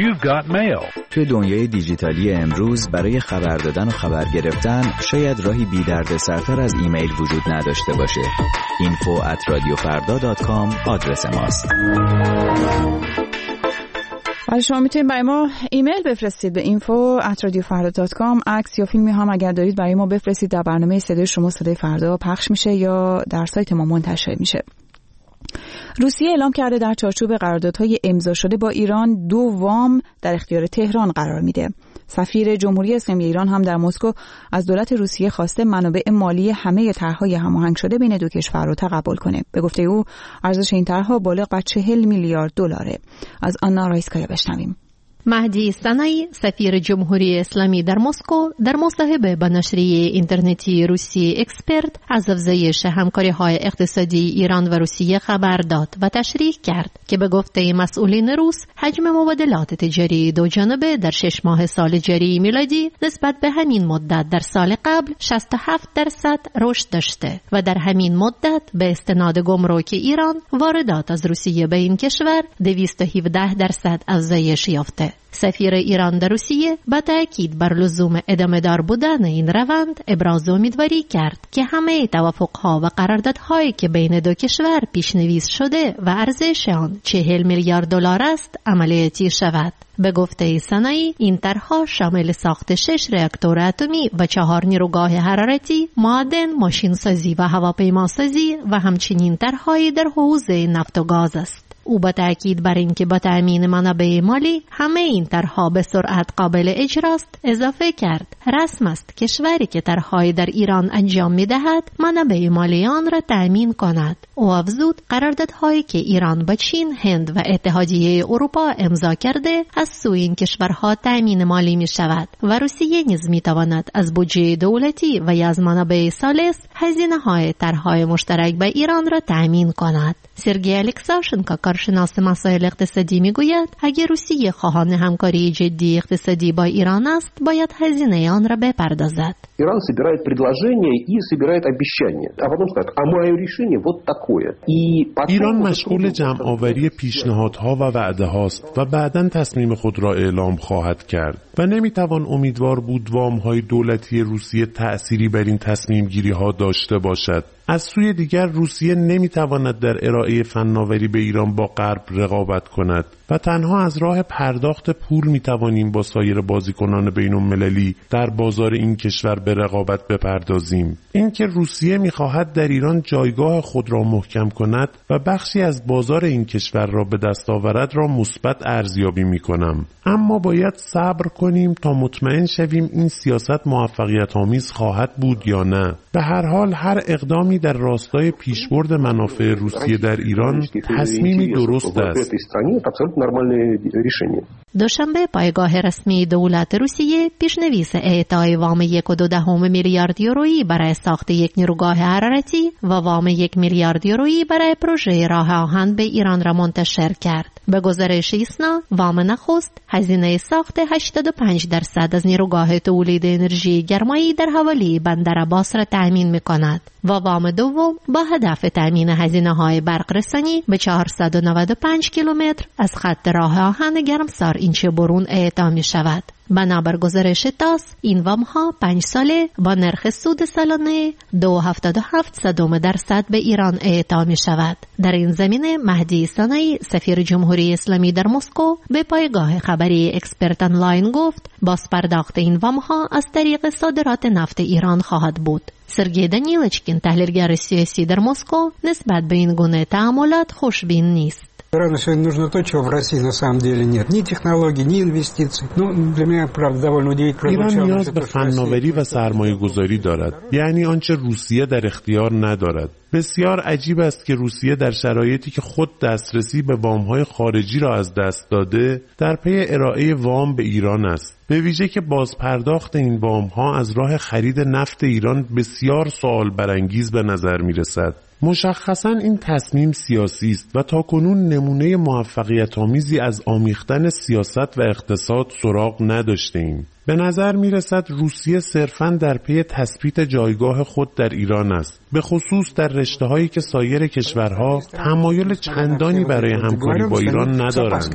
You've got mail. توی دنیای دیجیتالی امروز برای خبر دادن و خبر گرفتن شاید راهی بی درد سرتر از ایمیل وجود نداشته باشه. info at radiofarda dot com آدرس ماست. ولی شما میتونید برای ما ایمیل بفرستید به info at radiofarda dot com. عکس یا فیلمی هم اگر دارید برای ما بفرستید. در برنامه صدای شما صدای فردا پخش میشه یا در سایت ما منتشر میشه. روسیه اعلام کرده در چارچوب قراردادهای امضا شده با ایران دو وام در اختیار تهران قرار میده. سفیر جمهوری اسلامی ایران هم در مسکو از دولت روسیه خواسته منابع مالی همه طرح‌های هماهنگ شده بین دو کشور را تقبل کنه. به گفته او ارزش این طرح‌ها بالغ بر چهل میلیارد دلاره. از آنا رایسکایا بشنویم. مهدی سنایی سفیر جمهوری اسلامی در مسکو در مصاحبه با نشریه اینترنتی روسی اکسپرت از افزایش همکاری‌های اقتصادی ایران و روسیه خبر داد و تشریح کرد که به گفته مسئولین روس حجم مبادلات تجاری دو جانبه در شش ماه سال جاری میلادی نسبت به همین مدت در سال قبل شصت و هفت درصد رشد داشته و در همین مدت به استناد گمرک ایران واردات از روسیه به این کشور دویست و هفده درصد افزایش یافته. سفیر ایران در روسیه با تأکید بر لزوم ادامه دار بودن این روند ابراز امیدواری کرد که همه توافقها و قراردادهایی که بین دو کشور پیشنویس شده و ارزش آن چهل میلیارد دلار است عملیاتی شود. به گفته سنایی این طرحها شامل ساخت شش راکتور اتمی و چهار نیروگاه حرارتی، معدن، ماشین سازی و هواپیما سازی و همچنین طرحهایی در حوزه نفت و گاز است. او با تأکید بر اینکه با تأمین منابع مالی همه این طرحها به سرعت قابل اجراست اضافه کرد رسم است کشوری که طرحهای در ایران انجام می‌دهد منابع مالی آن را تأمین کند. او افزود قراردادهایی که ایران با چین، هند و اتحادیه اروپا امضا کرده از سوی این کشورها تأمین مالی می شود و روسیه نیز می تواند از بودجه دولتی و یا از منابع ثالث هزینه‌های طرحهای مشترک با ایران را تأمین کند. سرگئی الکساشنکو کارشناس مسائل اقتصادی میگوید اگر روسیه خواهان همکاری جدی اقتصادی با ایران است باید هزینه آن را بپردازد. ایران собирает предложения и собирает обещания. А потом скажет: "А мое решение вот такое". ایران مشغول جمع‌آوری پیشنهادها و وعده هاست و بعداً تصمیم خود را اعلام خواهد کرد و نمیتوان امیدوار بود وام‌های دولتی روسیه تأثیری بر این تصمیم گیری‌ها داشته باشد. از سوی دیگر روسیه نمیتواند در ارائه فناوری به ایران با غرب رقابت کند و تنها از راه پرداخت پول میتوانیم با سایر بازیکنان بین‌المللی در بازار این کشور به رقابت بپردازیم. اینکه روسیه میخواهد در ایران جایگاه خود را محکم کند و بخشی از بازار این کشور را به دست آورد را مثبت ارزیابی میکنم، اما باید صبر کنیم تا مطمئن شویم این سیاست موفقیت آمیز خواهد بود یا نه. به هر حال هر اقدامی در راستای پیشبرد منافع روسیه در ایران تصمیمی درست است. دوشنبه پایگاه رسمی دولت روسیه پیشنویس اعطای وام یک و دو دهم میلیارد یورویی برای ساخت یک نیروگاه حرارتی و وام یک میلیارد یورویی برای پروژه راه آهن به ایران را منتشر کرد. به گزارش ایسنا وام نخست هزینه ساخت هشتاد و پنج درصد از نیروگاه تولید انرژی گرمایی در حوالی بندر عباس را تأمین می‌کند و وام دوم با هدف تأمین هزینه‌های برق رسانی به چهارصد و نود و پنج کیلومتر از خط راه آهن گرمسار اینچه برون اعطا می‌شود. بنابر گزارش تاس این وام ها پنج ساله با نرخ سود سالانه دو و هفتاد و هفت صدم درصد به ایران اعطا می شود. در این زمینه مهدی سنایی سفیر جمهوری اسلامی در مسکو به پایگاه خبری اکسپرت آنلاین گفت باز پرداخت این وام ها از طریق صادرات نفت ایران خواهد بود. سرگئی دانیلچکین تحلیلگر سیاسی در مسکو نسبت به این گونه تعاملات خوشبین نیست. Ирану сегодня нужно то, чего в России на самом деле нет. Ни технологий, ни инвестиций. Ну, для меня, правда, довольно удивительно. ایران نیاز به فناوری و سرمایه گذاری دارد. یعنی آنچه روسیه در اختیار ندارد. بسیار عجیب است که روسیه در شرایطی که خود دسترسی به وام‌های خارجی را از دست داده، در پی ارائه وام به ایران است. به ویژه که بازپرداخت این وام‌ها از راه خرید نفت ایران بسیار سوال برانگیز به نظر می‌رسد. مشخصاً این تصمیم سیاسی است و تاکنون نمونه موفقیت آمیزی از آمیختن سیاست و اقتصاد سراغ نداشتیم. به نظر می رسد روسیه صرفاً در پی تثبیت جایگاه خود در ایران است، به خصوص در رشته‌هایی که سایر کشورها تمایل چندانی برای همکاری با ایران ندارند.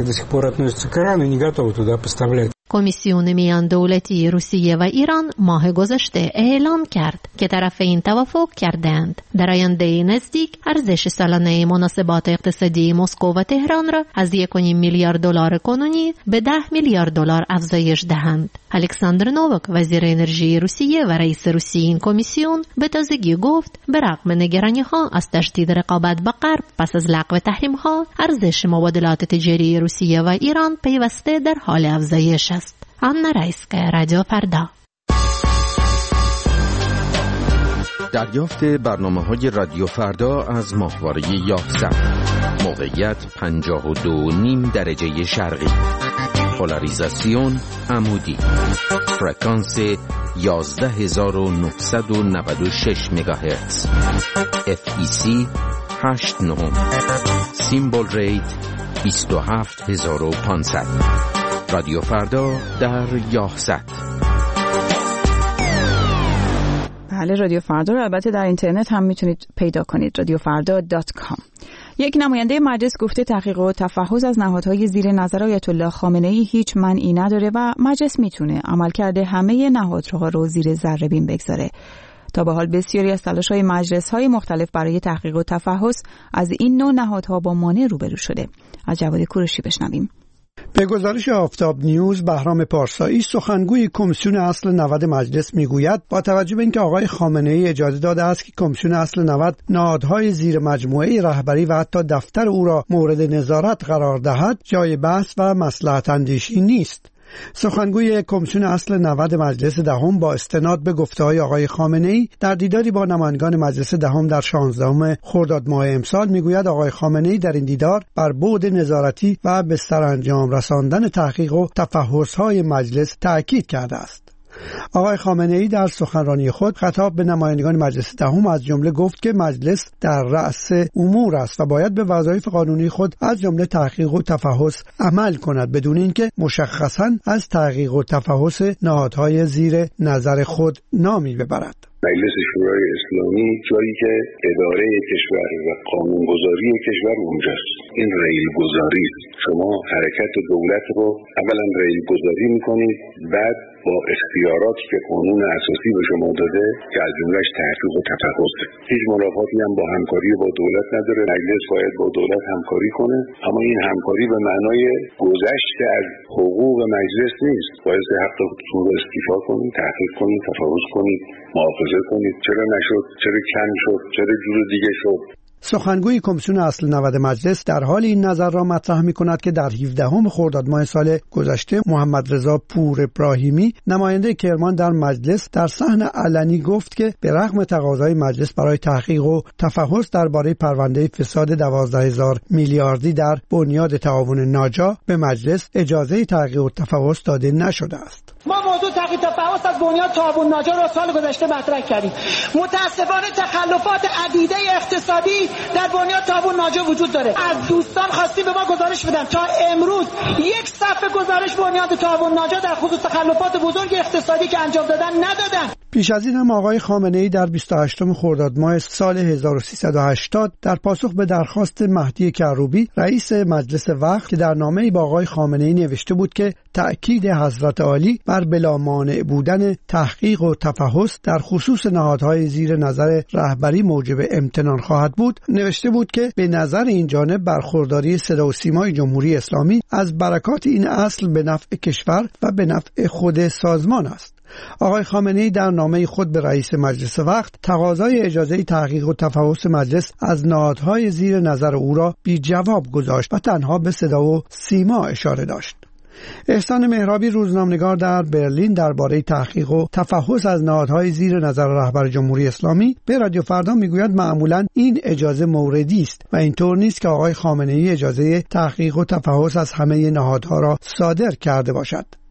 کمیسیون میان دولتی روسیه و ایران ماه گذشته اعلام کرد که طرفین توافق کردند در آینده نزدیک ارزش سالانه مناسبات اقتصادی مسکو و تهران را از یک و نیم میلیارد دلار کنونی به ده میلیارد دلار افزایش دهند. الکساندر نووک وزیر انرژی روسیه و رئیس روسی این کمیسیون به تازگی گفت به رغم نگرانی‌ها از تشدید رقابت با غرب پس از لغو تحریم‌ها، ارزش مبادلات تجاری روسیه و ایران پیوسته در حال افزایش است. آنا رایسکا، رادیو فردا. دریافت برنامه‌های رادیو فردا از ماهواره یازده. موقعیت پنجاه و دو و نیم درجه شرقی. پولاریزاسیون عمودی. فرکانس یازده هزار و نهصد و نود و شش مگاهرتز. اف ای سی هشت نه. سیمبل ریت بیست و هفت هزار و پانصد. رادیو فردا در یازده. بله، رادیو فردا رو البته در اینترنت هم میتونید پیدا کنید، رادیو فردا دات کام. یک نماینده مجلس گفته تحقیق و تفحص از نهادهای زیر نظر آیت الله خامنه‌ای هیچ مانعی نداره و مجلس میتونه عملکرد همه نهادها رو زیر ذره بین بگذاره. تا به حال بسیاری از تلاش‌های مجلس‌های مختلف برای تحقیق و تفحص از این نوع نهادها با مانع روبرو شده. از جواد کوروشی بشنویم. به گزارش آفتاب نیوز، بهرام پارسایی سخنگوی کمیسیون اصل نود مجلس میگوید با توجه به اینکه آقای خامنه‌ای اجازه داده است که کمیسیون اصل نود نهادهای زیر مجموعه رهبری و حتی دفتر او را مورد نظارت قرار دهد، جای بحث و مصلحت اندیشی نیست. سخنگوی کمیسیون اصل نود مجلس دهم با استناد به گفته‌های آقای خامنه‌ای در دیداری با نمایندگان مجلس دهم در شانزدهم خرداد ماه امسال میگوید آقای خامنه‌ای در این دیدار بر بعد نظارتی و به سرانجام رساندن تحقیق و تفحص‌های مجلس تأکید کرده است. آقای خامنه‌ای در سخنرانی خود خطاب به نمایندگان مجلس دهم از جمله گفت که مجلس در رأس امور است و باید به وظایف قانونی خود از جمله تحقیق و تفحص عمل کند بدون اینکه مشخصاً از تحقیق و تفحص نهادهای زیر نظر خود نامی ببرد. مجلس شورای اسلامی جایی که اداره کشور و قانونگذاری کشور اونجاست. این ریل گذاری است. شما حرکت دولت رو اولا ریل گذاری میکنید، بعد با اختیاراتی که قانون اساسی به شما داده که از جملهش تحقیق و تفحص، هیچ ملاقاتی هم با همکاری با دولت نداره. مجلس باید با دولت همکاری کنه، اما این همکاری به معنای گذشت از حقوق مجلس نیست. باید حق خودتون رو استیفا کنید، تحقیق کنید، تفحص کنید، محافظه کنید. چرا نشد؟ چرا کم شد؟ چرا جور دیگه شد؟ سخنگوی کمیسیون اصل نود مجلس در حال این نظر را مطرح می کند که در هفدهم خرداد ماه سال گذشته محمد رضا پور ابراهیمی نماینده کرمان در مجلس در صحن علنی گفت که به رغم تقاضای مجلس برای تحقیق و تفحص درباره پرونده فساد دوازده هزار میلیاردی در بنیاد تعاون ناجا به مجلس اجازه تحقیق و تفحص داده نشده است. ما موضوع تحقیق تفحص از بنیاد تعاون ناجا را سال گذشته مطرح کردیم. متاسفانه تخلفات عدیده اقتصادی در بنیاد تعاون ناجا وجود داره. از دوستان خواستیم به ما گزارش بدن. تا امروز یک صفحه گزارش بنیاد تعاون ناجا در خصوص تخلفات بزرگ اقتصادی که انجام دادن ندادن. پیش از این هم آقای خامنه‌ای در بیست و هشتم خرداد ماه سال هزار و سیصد و هشتاد در پاسخ به درخواست مهدی کروبی رئیس مجلس وقت که در نامه‌ای با آقای خامنه‌ای نوشته بود که تأکید حضرت عالی بر بلا مانع بودن تحقیق و تفحص در خصوص نهادهای زیر نظر رهبری موجب امتنان خواهد بود، نوشته بود که به نظر این جانب برخورداری صدا و سیمای جمهوری اسلامی از برکات این اصل به نفع کشور و به نفع خود سازمان است. آقای خامنه‌ای در نامه خود به رئیس مجلس وقت تقاضای اجازه تحقیق و تفحص مجلس از نهادهای زیر نظر او را بی جواب گذاشت و تنها به صدا و سیما اشاره داشت. احسان مهرابی روزنامه‌نگار در برلین درباره تحقیق و تفحص از نهادهای زیر نظر رهبر جمهوری اسلامی به رادیو فردا میگوید معمولاً این اجازه موردی است و اینطور نیست که آقای خامنه‌ای اجازه تحقیق و تفحص از همه نهادها را صادر کرده باشد.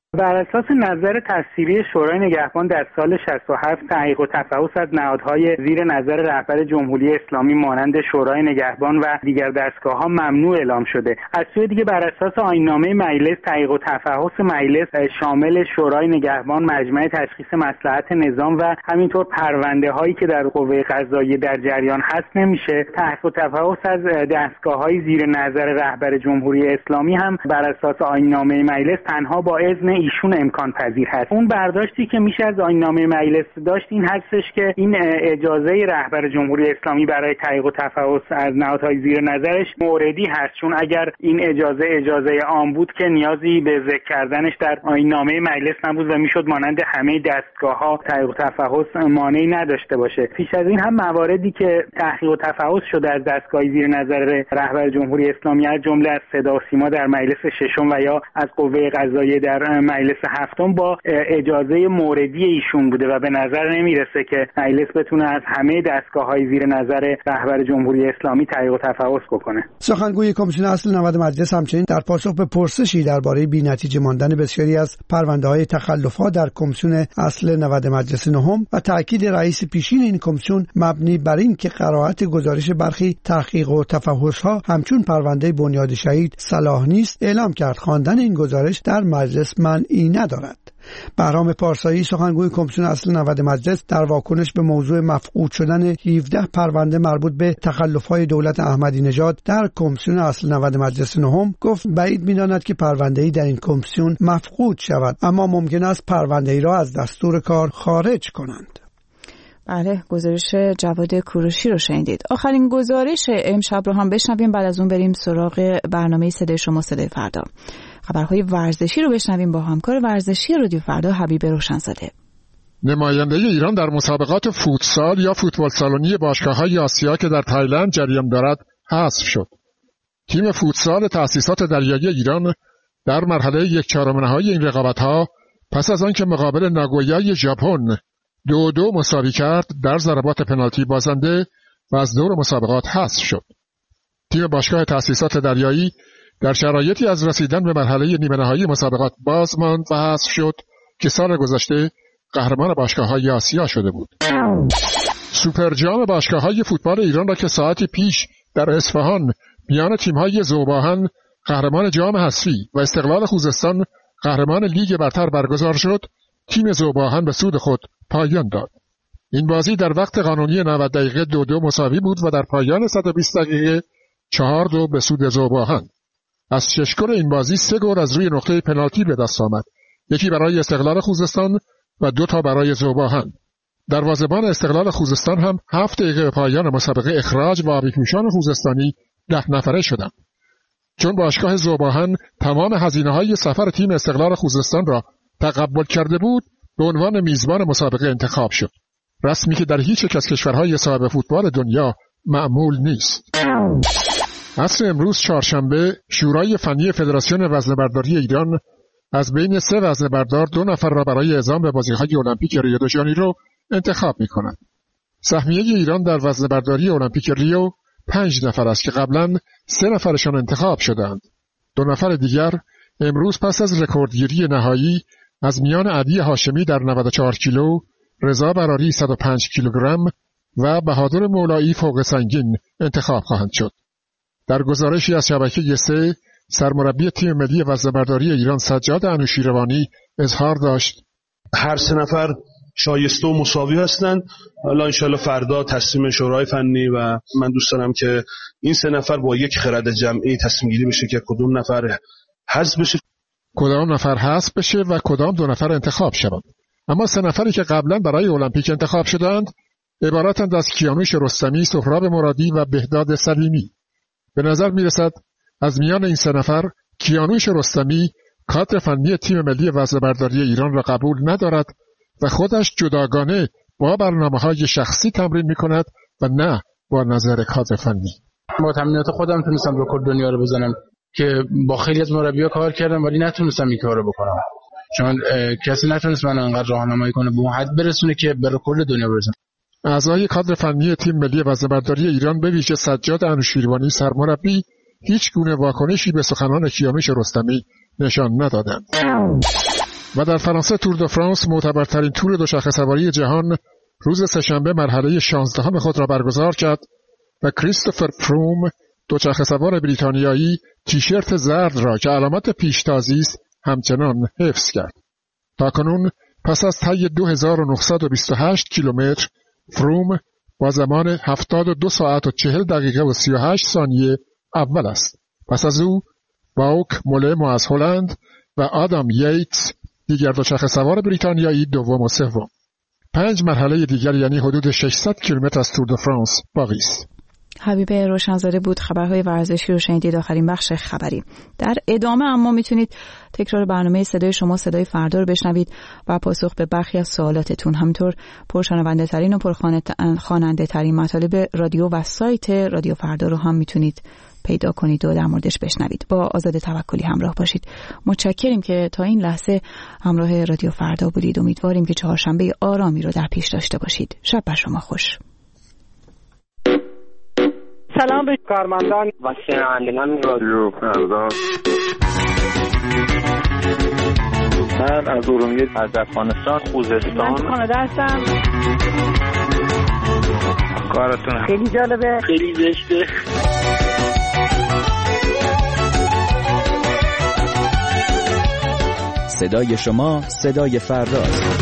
بر اساس نظر تصویری شورای نگهبان در سال شصت و هفت تحقیق و تفحص از نهادهای زیر نظر رهبر جمهوری اسلامی مانند شورای نگهبان و دیگر دستگاه‌ها ممنوع اعلام شده. از سوی دیگه بر اساس آیین‌نامه مجلس تحقیق و تفحص مجلس شامل شورای نگهبان، مجمع تشخیص مصلحت نظام و همینطور پرونده‌هایی که در قوه قضاییه در جریان هست نمیشه. تحقیق و تفحص از دستگاه‌های زیر نظر رهبر جمهوری اسلامی هم بر اساس آیین‌نامه مجلس تنها با اذن ایشون امکان پذیر هست. اون برداشتی که میشه از آیین‌نامه مجلس داشت این هستش که این اجازه رهبر جمهوری اسلامی برای تحقیق و تفحص از نهادهای زیر نظرش موردی هست، چون اگر این اجازه اجازه عام بود که نیازی به ذکر کردنش در آیین‌نامه مجلس نبود و میشد مانند همه دستگاه‌ها تحقیق و تفحص مانعی نداشته باشه. پیش از این هم مواردی که تحقیق و تفحص شده از دستگاه زیر نظر رهبر جمهوری اسلامی از جمله از صدا و سیما در مجلس ششم و یا از قوه قضاییه در مجلس هفتم با اجازه موردی ایشون بوده و به نظر نمیرسه که مجلس بتونه از همه دستگاه‌های زیر نظر رهبر جمهوری اسلامی تحقیق و تفحص بکنه. سخنگوی کمیسیون اصل نود مجلس همچنین در پاسخ به پرسشی درباره بی‌نتیجه ماندن بسیاری از پرونده‌های تخلفات در کمیسیون اصل نود مجلس نهم و تاکید رئیس پیشین این کمیسیون مبنی بر این که قرائت گزارش برخی تحقیق و تفحص‌ها همچون پرونده بنیاد شهید صلاح نیست، اعلام کرد خواندن این گزارش در مجلس معنی ندارد. بهرام پارسایی سخنگوی کمیسیون اصل نود مجلس در واکنش به موضوع مفقود شدن هفده پرونده مربوط به تخلف‌های دولت احمدی نژاد در کمیسیون اصل نود مجلس نهم گفت بعید می‌داند که پرونده‌ای در این کمیسیون مفقود شود، اما ممکن است پرونده‌ای را از دستور کار خارج کنند. بله، گزارش جواد کوروشی رو شنیدید. آخرین گزارش امشب رو هم بشنویم، بعد از اون بریم سراغ برنامه صدای شما صدای فردا. خبرهای ورزشی رو بشنویم با همکار ورزشی رادیو فردا حبیب روشنزاده. نماینده ایران در مسابقات فوتسال یا فوتبال سالونی باشگاه‌های آسیا که در تایلند جریان دارد حذف شد. تیم فوتسال تأسیسات دریایی ایران در مرحله یک چهارم نهایی این رقابت‌ها پس از آنکه مقابل ناگویای ژاپن دو دو مساوی کرد در ضربات پنالتی بازنده و از دور مسابقات حذف شد. تیم باشگاه تأسیسات دریایی در شرایطی از رسیدن به مرحله نیمه نهایی مسابقات باز ماند و حذف شد که سال گذشته قهرمان باشگاه‌های آسیا شده بود. سوپر جام باشگاه‌های فوتبال ایران را که ساعتی پیش در اصفهان میان تیم‌های ذوب‌آهن قهرمان جام حذفی و استقلال خوزستان قهرمان لیگ برتر برگزار شد، تیم ذوب‌آهن به سود خود پایان داد. این بازی در وقت قانونی نود دقیقه دو دو مساوی بود و در پایان صد و بیست دقیقه چهار دو به سود ذوب‌آهن. از شش گل این بازی سه گل از روی نقطه پنالتی به دست آمد، یکی برای استقلال خوزستان و دو تا برای ذوب‌آهن. دروازه‌بان استقلال خوزستان هم هفت دقیقه به پایان مسابقه اخراج و آبی‌پوشان خوزستانی ده نفره شدند. چون باشگاه ذوب‌آهن تمام هزینه‌های سفر تیم استقلال خوزستان را تقبل کرده بود، به عنوان میزبان مسابقه انتخاب شد. رسمی که در هیچ یک از کشورهای صاحب فوتبال دنیا معمول نیست. عصر امروز چهارشنبه شورای فنی فدراسیون وزنه‌برداری ایران از بین سه وزنه‌بردار دو نفر را برای اعزام به بازی‌های المپیک ریو د ژانیرو انتخاب می‌کند. سهمیه ایران در وزنه‌برداری المپیک ریو پنج نفر است که قبلا سه نفرشان انتخاب شدند. دو نفر دیگر امروز پس از رکوردگیری نهایی از میان علی هاشمی در نود و چهار کیلو، رضا براری صد و پنج کیلوگرم و بهادر مولایی فوق سنگین انتخاب خواهند شد. در گزارشی از شبکه سه، سرمربی تیم ملی وزنه‌برداری ایران سجاد انوشیروانی اظهار داشت: هر سه نفر شایسته و مساوی هستند. حالا انشالله فردا تصمیم شورای فنی و من دوست دارم که این سه نفر با یک خرد جمعی تصمیم گیری بشه که کدوم نفر حذف بشه، کدام نفر حذف بشه و کدام دو نفر انتخاب شوند. اما سه نفری که قبلا برای المپیک انتخاب شدند عبارتند از کیانوش رستمی، سهراب مرادی و بهداد سلیمی. به نظر میرسد از میان این سه نفر کیانوش رستمی کادر فنی تیم ملی وزنه‌برداری ایران را قبول ندارد و خودش جداگانه با برنامه‌های شخصی تمرین می‌کند و نه با نظر کادر فنی. با تمرینات خودم تونستم رکورد دنیا رو بزنم که با خیلی از مربی‌ها کار کردم ولی نتونستم این کارو بکنم، چون کسی نتونست من انقدر راهنمایی کنه به اون حد برسونه که به رکورد دنیا برسم. اعضای کادر فنی تیم ملی وزنه‌برداری ایران به ویژه سجاد انوشیروانی سرمربی هیچ گونه واکنشی به سخنان کیانوش رستمی نشان ندادند. و در فرانسه تور دو فرانس، معتبرترین تور دوچرخه سواری جهان، روز سه‌شنبه مرحله شانزدهم خود را برگزار کرد و کریستوفر فروم، دوچرخه سوار بریتانیایی، تیشرت زرد را که علامت پیشتازی است همچنان حفظ کرد. تاکنون پس از طی دو هزار و نهصد و بیست و هشت کیلومتر، فروم با زمان هفتاد و دو ساعت و چهل دقیقه و سی و هشت ثانیه اول است. پس از او باوک مولم از هلند و آدام ییتس دیگر دوچرخه سوار بریتانیایی دوم و سوم. پنج مرحله دیگر یعنی حدود ششصد کیلومتر از تور دو فرانس باقی است. حبیب روشنزاده بود. خبرهای ورزشی رو شنیدید. آخرین بخش خبری در ادامه، اما میتونید تکرار برنامه صدای شما صدای فردا رو بشنوید و پاسخ به برخی از سوالاتتون، همینطور پرشنونده ترین و پرخواننده ترین مطالب رادیو و سایت رادیو فردا رو هم میتونید پیدا کنید و در موردش بشنوید. با آزاد توکلی همراه باشید. متشکریم که تا این لحظه همراه رادیو فردا بودید. امیدواریم که چهارشنبه آرامی رو در پیش داشته باشید. شب بر شما خوش. سلام به کارمندان و شنوندگان رادیو فردا. من از ارومیه، از افغانستان، خوزستان. من کانادا هستم. کارتون خیلی جالبه، خیلی زشته. صدای شما صدای فرداست.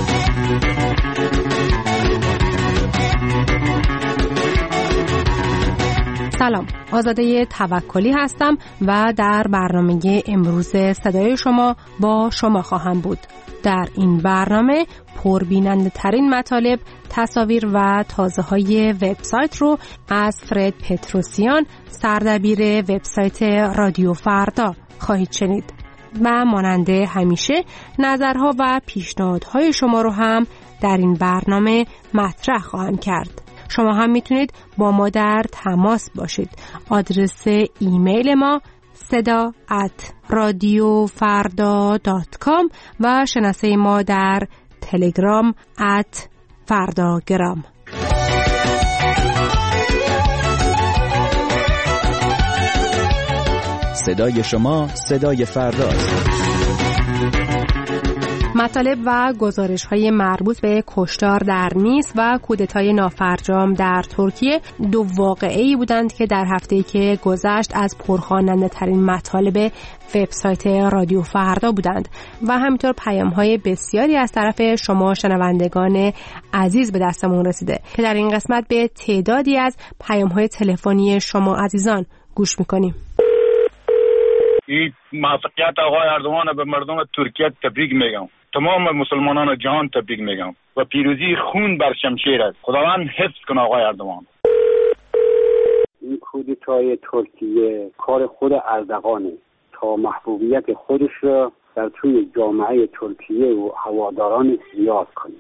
سلام، آزاده توکلی هستم و در برنامه امروز صدای شما با شما خواهم بود. در این برنامه پربیننده ترین مطالب، تصاویر و تازه های وبسایت رو از فرد پتروسیان، سردبیر وبسایت رادیو فردا خواهید شنید و ماننده همیشه نظرها و پیشنهادهای شما رو هم در این برنامه مطرح خواهم کرد. شما هم میتونید با ما در تماس باشید. آدرس ایمیل ما صدا ات رادیو فردا دات کام و شناسه ما در تلگرام ات فرداگرام. صدای شما صدای فرداست. مطالب و گزارش‌های مربوط به کشتار در نیس و کودتای نافرجام در ترکیه دو واقعه‌ای بودند که در هفته‌ای که گذشت از پرخواننده ترین مطالب وبسایت رادیو فردا بودند و همینطور پیام‌های بسیاری از طرف شما شنوندگان عزیز به دستمون رسیده که در این قسمت به تعدادی از پیام‌های تلفنی شما عزیزان گوش می‌کنیم. این موفقیت آقای اردوان به مردم ترکیه تبریک میگم. تمام مسلمانان جهان تبریک میگم و پیروزی خون بر شمشیر است. خداوند حفظ کنه آقای اردوان. این کودتای ترکیه کار خود اردوانه تا محبوبیت خودش را در توی جامعه ترکیه و هواداران زیاد کنه.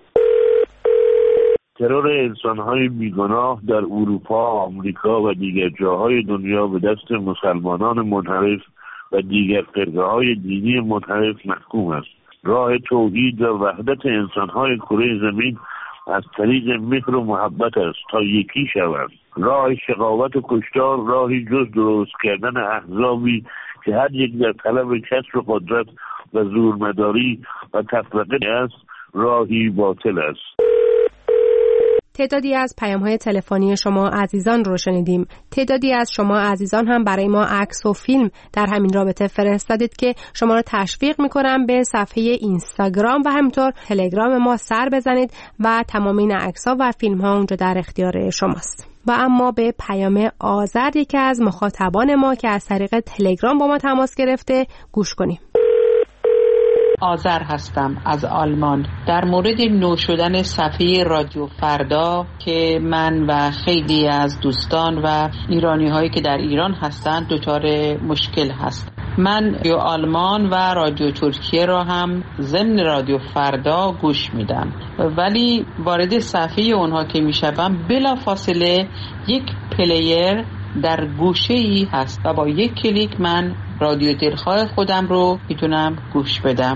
ترور انسان‌های بیگناه در اروپا، آمریکا و دیگر جاهای دنیا به دست مسلمانان منحرف و دیگر فرقه‌های دینی منحرف محکوم است. راه توحید و وحدت انسان‌های کره زمین از طریق مهر و محبت است تا یکی شوند. راه شقاوت و کشتار راهی جز درست کردن احزابی که هر یک در طلب کسب قدرت و زورمداری و تفرقه است، راهی باطل است. تعدادی از پیام‌های تلفنی شما عزیزان رو شنیدیم. تعدادی از شما عزیزان هم برای ما عکس و فیلم در همین رابطه فرستادید که شما رو تشویق می‌کنم به صفحه اینستاگرام و همینطور تلگرام ما سر بزنید و تمام این عکس‌ها و فیلم‌ها اونجا در اختیار شماست. و اما به پیام آذر، یکی از مخاطبان ما که از طریق تلگرام با ما تماس گرفته، گوش کنیم. آذر هستم از آلمان. در مورد نو شدن صفحه رادیو فردا که من و خیلی از دوستان و ایرانی هایی که در ایران هستند دچار مشکل هست. من رادیو آلمان و رادیو ترکیه را هم ضمن رادیو فردا گوش میدم، ولی وارد صفحه اونها که میشوم بلا فاصله یک پلیر در گوشه ای هست و با یک کلیک من رادیو دلخواه خودم رو میتونم گوش بدم.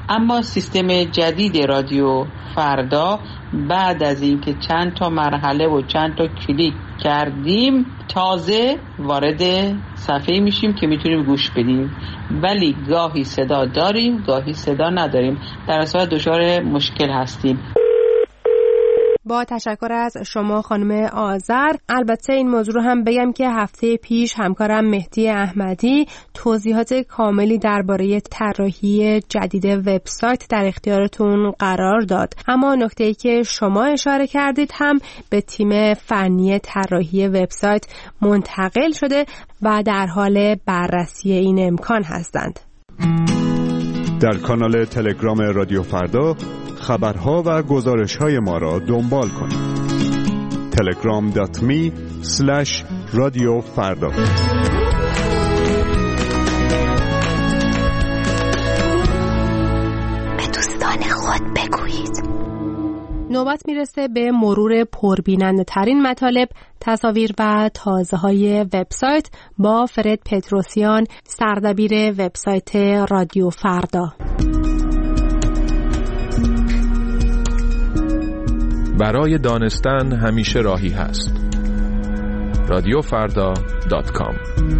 اما سیستم جدید رادیو فردا بعد از اینکه چند تا مرحله و چند تا کلیک کردیم تازه وارد صفحه میشیم که میتونیم گوش بدیم، ولی گاهی صدا داریم گاهی صدا نداریم، در اصل دچار مشکل هستیم. با تشکر از شما خانم آذر. البته این موضوع رو هم بگم که هفته پیش همکارم مهدی احمدی توضیحات کاملی درباره طراحی جدید وبسایت در اختیارتون قرار داد، اما نکته‌ای که شما اشاره کردید هم به تیم فنی طراحی وبسایت منتقل شده و در حال بررسی این امکان هستند. در کانال تلگرام رادیو فردا خبرها و گزارش‌های ما را دنبال کنید. تلگرام دات می اسلش رادیو فردا. به دوستان خود بگویید. نوبت میرسه به مرور پربیننده ترین مطالب، تصاویر و تازه های وبسایت با فرد پتروسیان، سردبیر وبسایت رادیو فردا. برای دانستن همیشه راهی هست. رادیو فردا دات کام.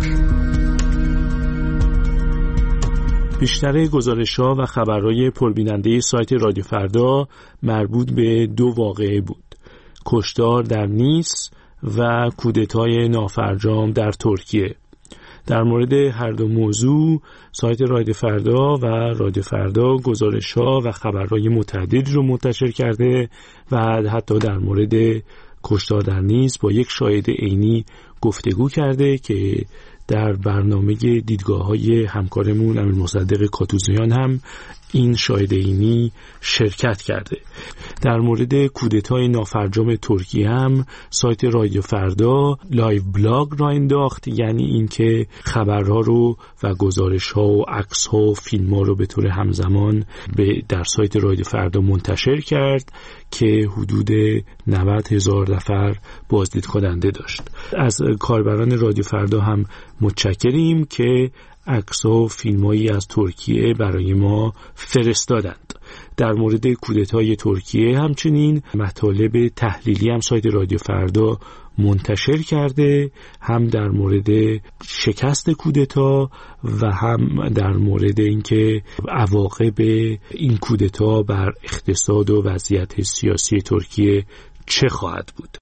بیشتر گزارش‌ها و خبرهای پربیننده سایت رادیو فردا مربوط به دو واقعه بود: کشتار در نیس و کودتای نافرجام در ترکیه. در مورد هر دو موضوع سایت رادیو فردا و رادیو فردا گزارش‌ها و خبرهای متعددی رو منتشر کرده و حتی در مورد کشتار در نیس با یک شاهد عینی گفتگو کرده که در برنامه دیدگاه‌های همکارمون امیر مصدق کاتوزیان هم این شاهد عینی شرکت کرده. در مورد کودتای نافرجام ترکیه هم سایت رادیو فردا لایو بلاگ را انداخت، یعنی اینکه خبرها رو و گزارش‌ها و عکس‌ها و فیلم‌ها رو به طور همزمان به در سایت رادیو فردا منتشر کرد که حدود نود هزار نفر بازدید کننده داشت. از کاربران رادیو فردا هم متشکریم که عکس و فیلمایی از ترکیه برای ما فرستادند. در مورد کودتای ترکیه همچنین مطالب تحلیلی هم سایت رادیو فردا منتشر کرده، هم در مورد شکست کودتا و هم در مورد اینکه عواقب این کودتا بر اقتصاد و وضعیت سیاسی ترکیه چه خواهد بود.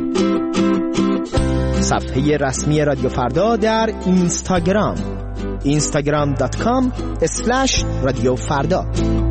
صفحه رسمی رادیو فردا در اینستاگرام اینستاگرام دات کام اسلش رادیو فردا.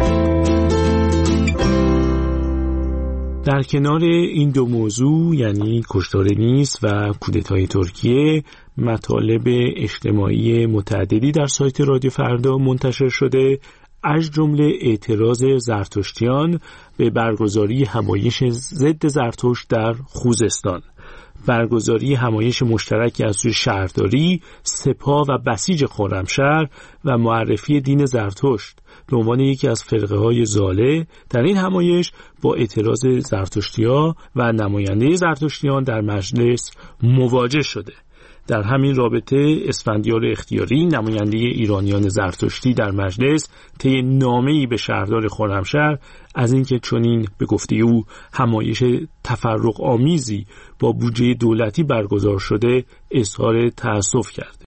در کنار این دو موضوع یعنی کشتار نیس و کودتای ترکیه، مطالب اجتماعی متعددی در سایت رادیو فردا منتشر شده، از جمله اعتراض زرتشتیان به برگزاری همایش ضد زرتشت در خوزستان، برگزاری همایش مشترکی از سوی شهرداری، سپاه و بسیج خرمشهر و معرفی دین زرتشت به عنوان یکی از فرقه های ضاله در این همایش با اعتراض زرتشتی‌ها و نماینده زرتشتیان در مجلس مواجه شده. در همین رابطه اسفندیار اختیاری نماینده ایرانیان زرتشتی در مجلس طی نامه‌ای به شهردار خرمشهر از اینکه چنین به گفته او همایش تفرق آمیزی با بودجه دولتی برگزار شده اظهار تأسف کرده.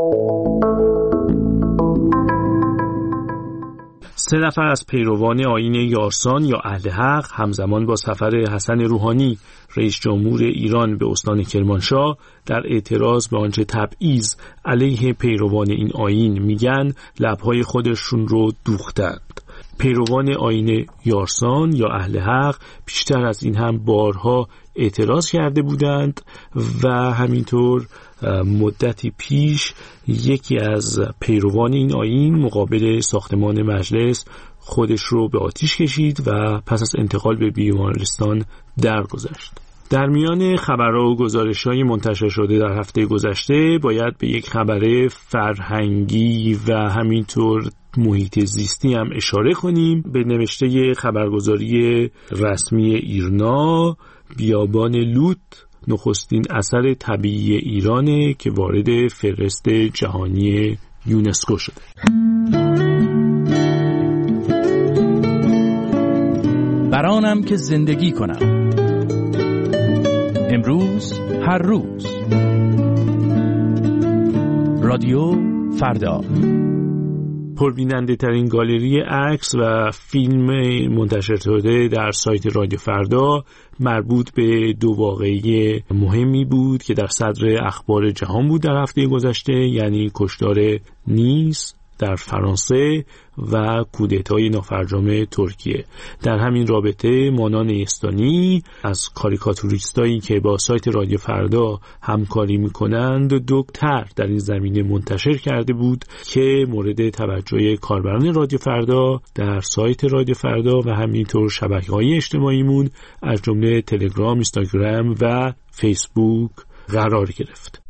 سه نفر از پیروان آیین یارسان یا اهل حق همزمان با سفر حسن روحانی رئیس جمهور ایران به استان کرمانشاه در اعتراض به آنچه تبعیض علیه پیروان این آیین میگن لبهای خودشون رو دوختند. پیروان آیین یارسان یا اهل حق بیشتر از این هم بارها اعتراض کرده بودند و همینطور مدتی پیش یکی از پیروان این آیین مقابل ساختمان مجلس خودش رو به آتش کشید و پس از انتقال به بیمارستان درگذشت. در میان خبرها و گزارش‌های منتشر شده در هفته گذشته باید به یک خبر فرهنگی و همینطور محیط زیستی هم اشاره کنیم. به نوشته خبرگزاری رسمی ایرنا، بیابان لوت نخستین اثر طبیعی ایرانه که وارد فهرست جهانی یونسکو شده. بر آنم که زندگی کنم. امروز هر روز. رادیو فردا. پربیننده ترین گالری عکس و فیلم منتشر شده در سایت رادیو فردا مربوط به دو واقعه مهمی بود که در صدر اخبار جهان بود در هفته گذشته، یعنی کشتار نیس در فرانسه و کودتای نافرجام ترکیه. در همین رابطه مانان استانی از کاریکاتوریستایی که با سایت رادیو فردا همکاری میکنند دو طرح در این زمینه منتشر کرده بود که مورد توجه کاربران رادیو فردا در سایت رادیو فردا و همینطور شبکه‌های اجتماعیمون از جمله تلگرام، اینستاگرام و فیسبوک قرار گرفت.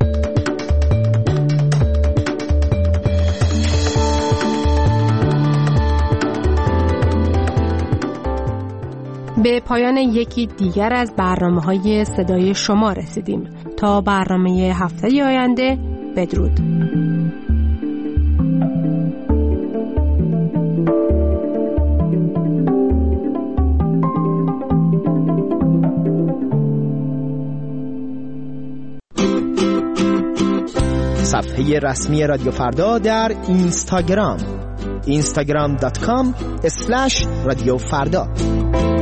به پایان یکی دیگر از برنامه‌های صدای شما رسیدیم. تا برنامه هفته آینده، بدرود. صفحه رسمی رادیو فردا در اینستاگرام اینستاگرام دات کام اسلش رادیو فردا.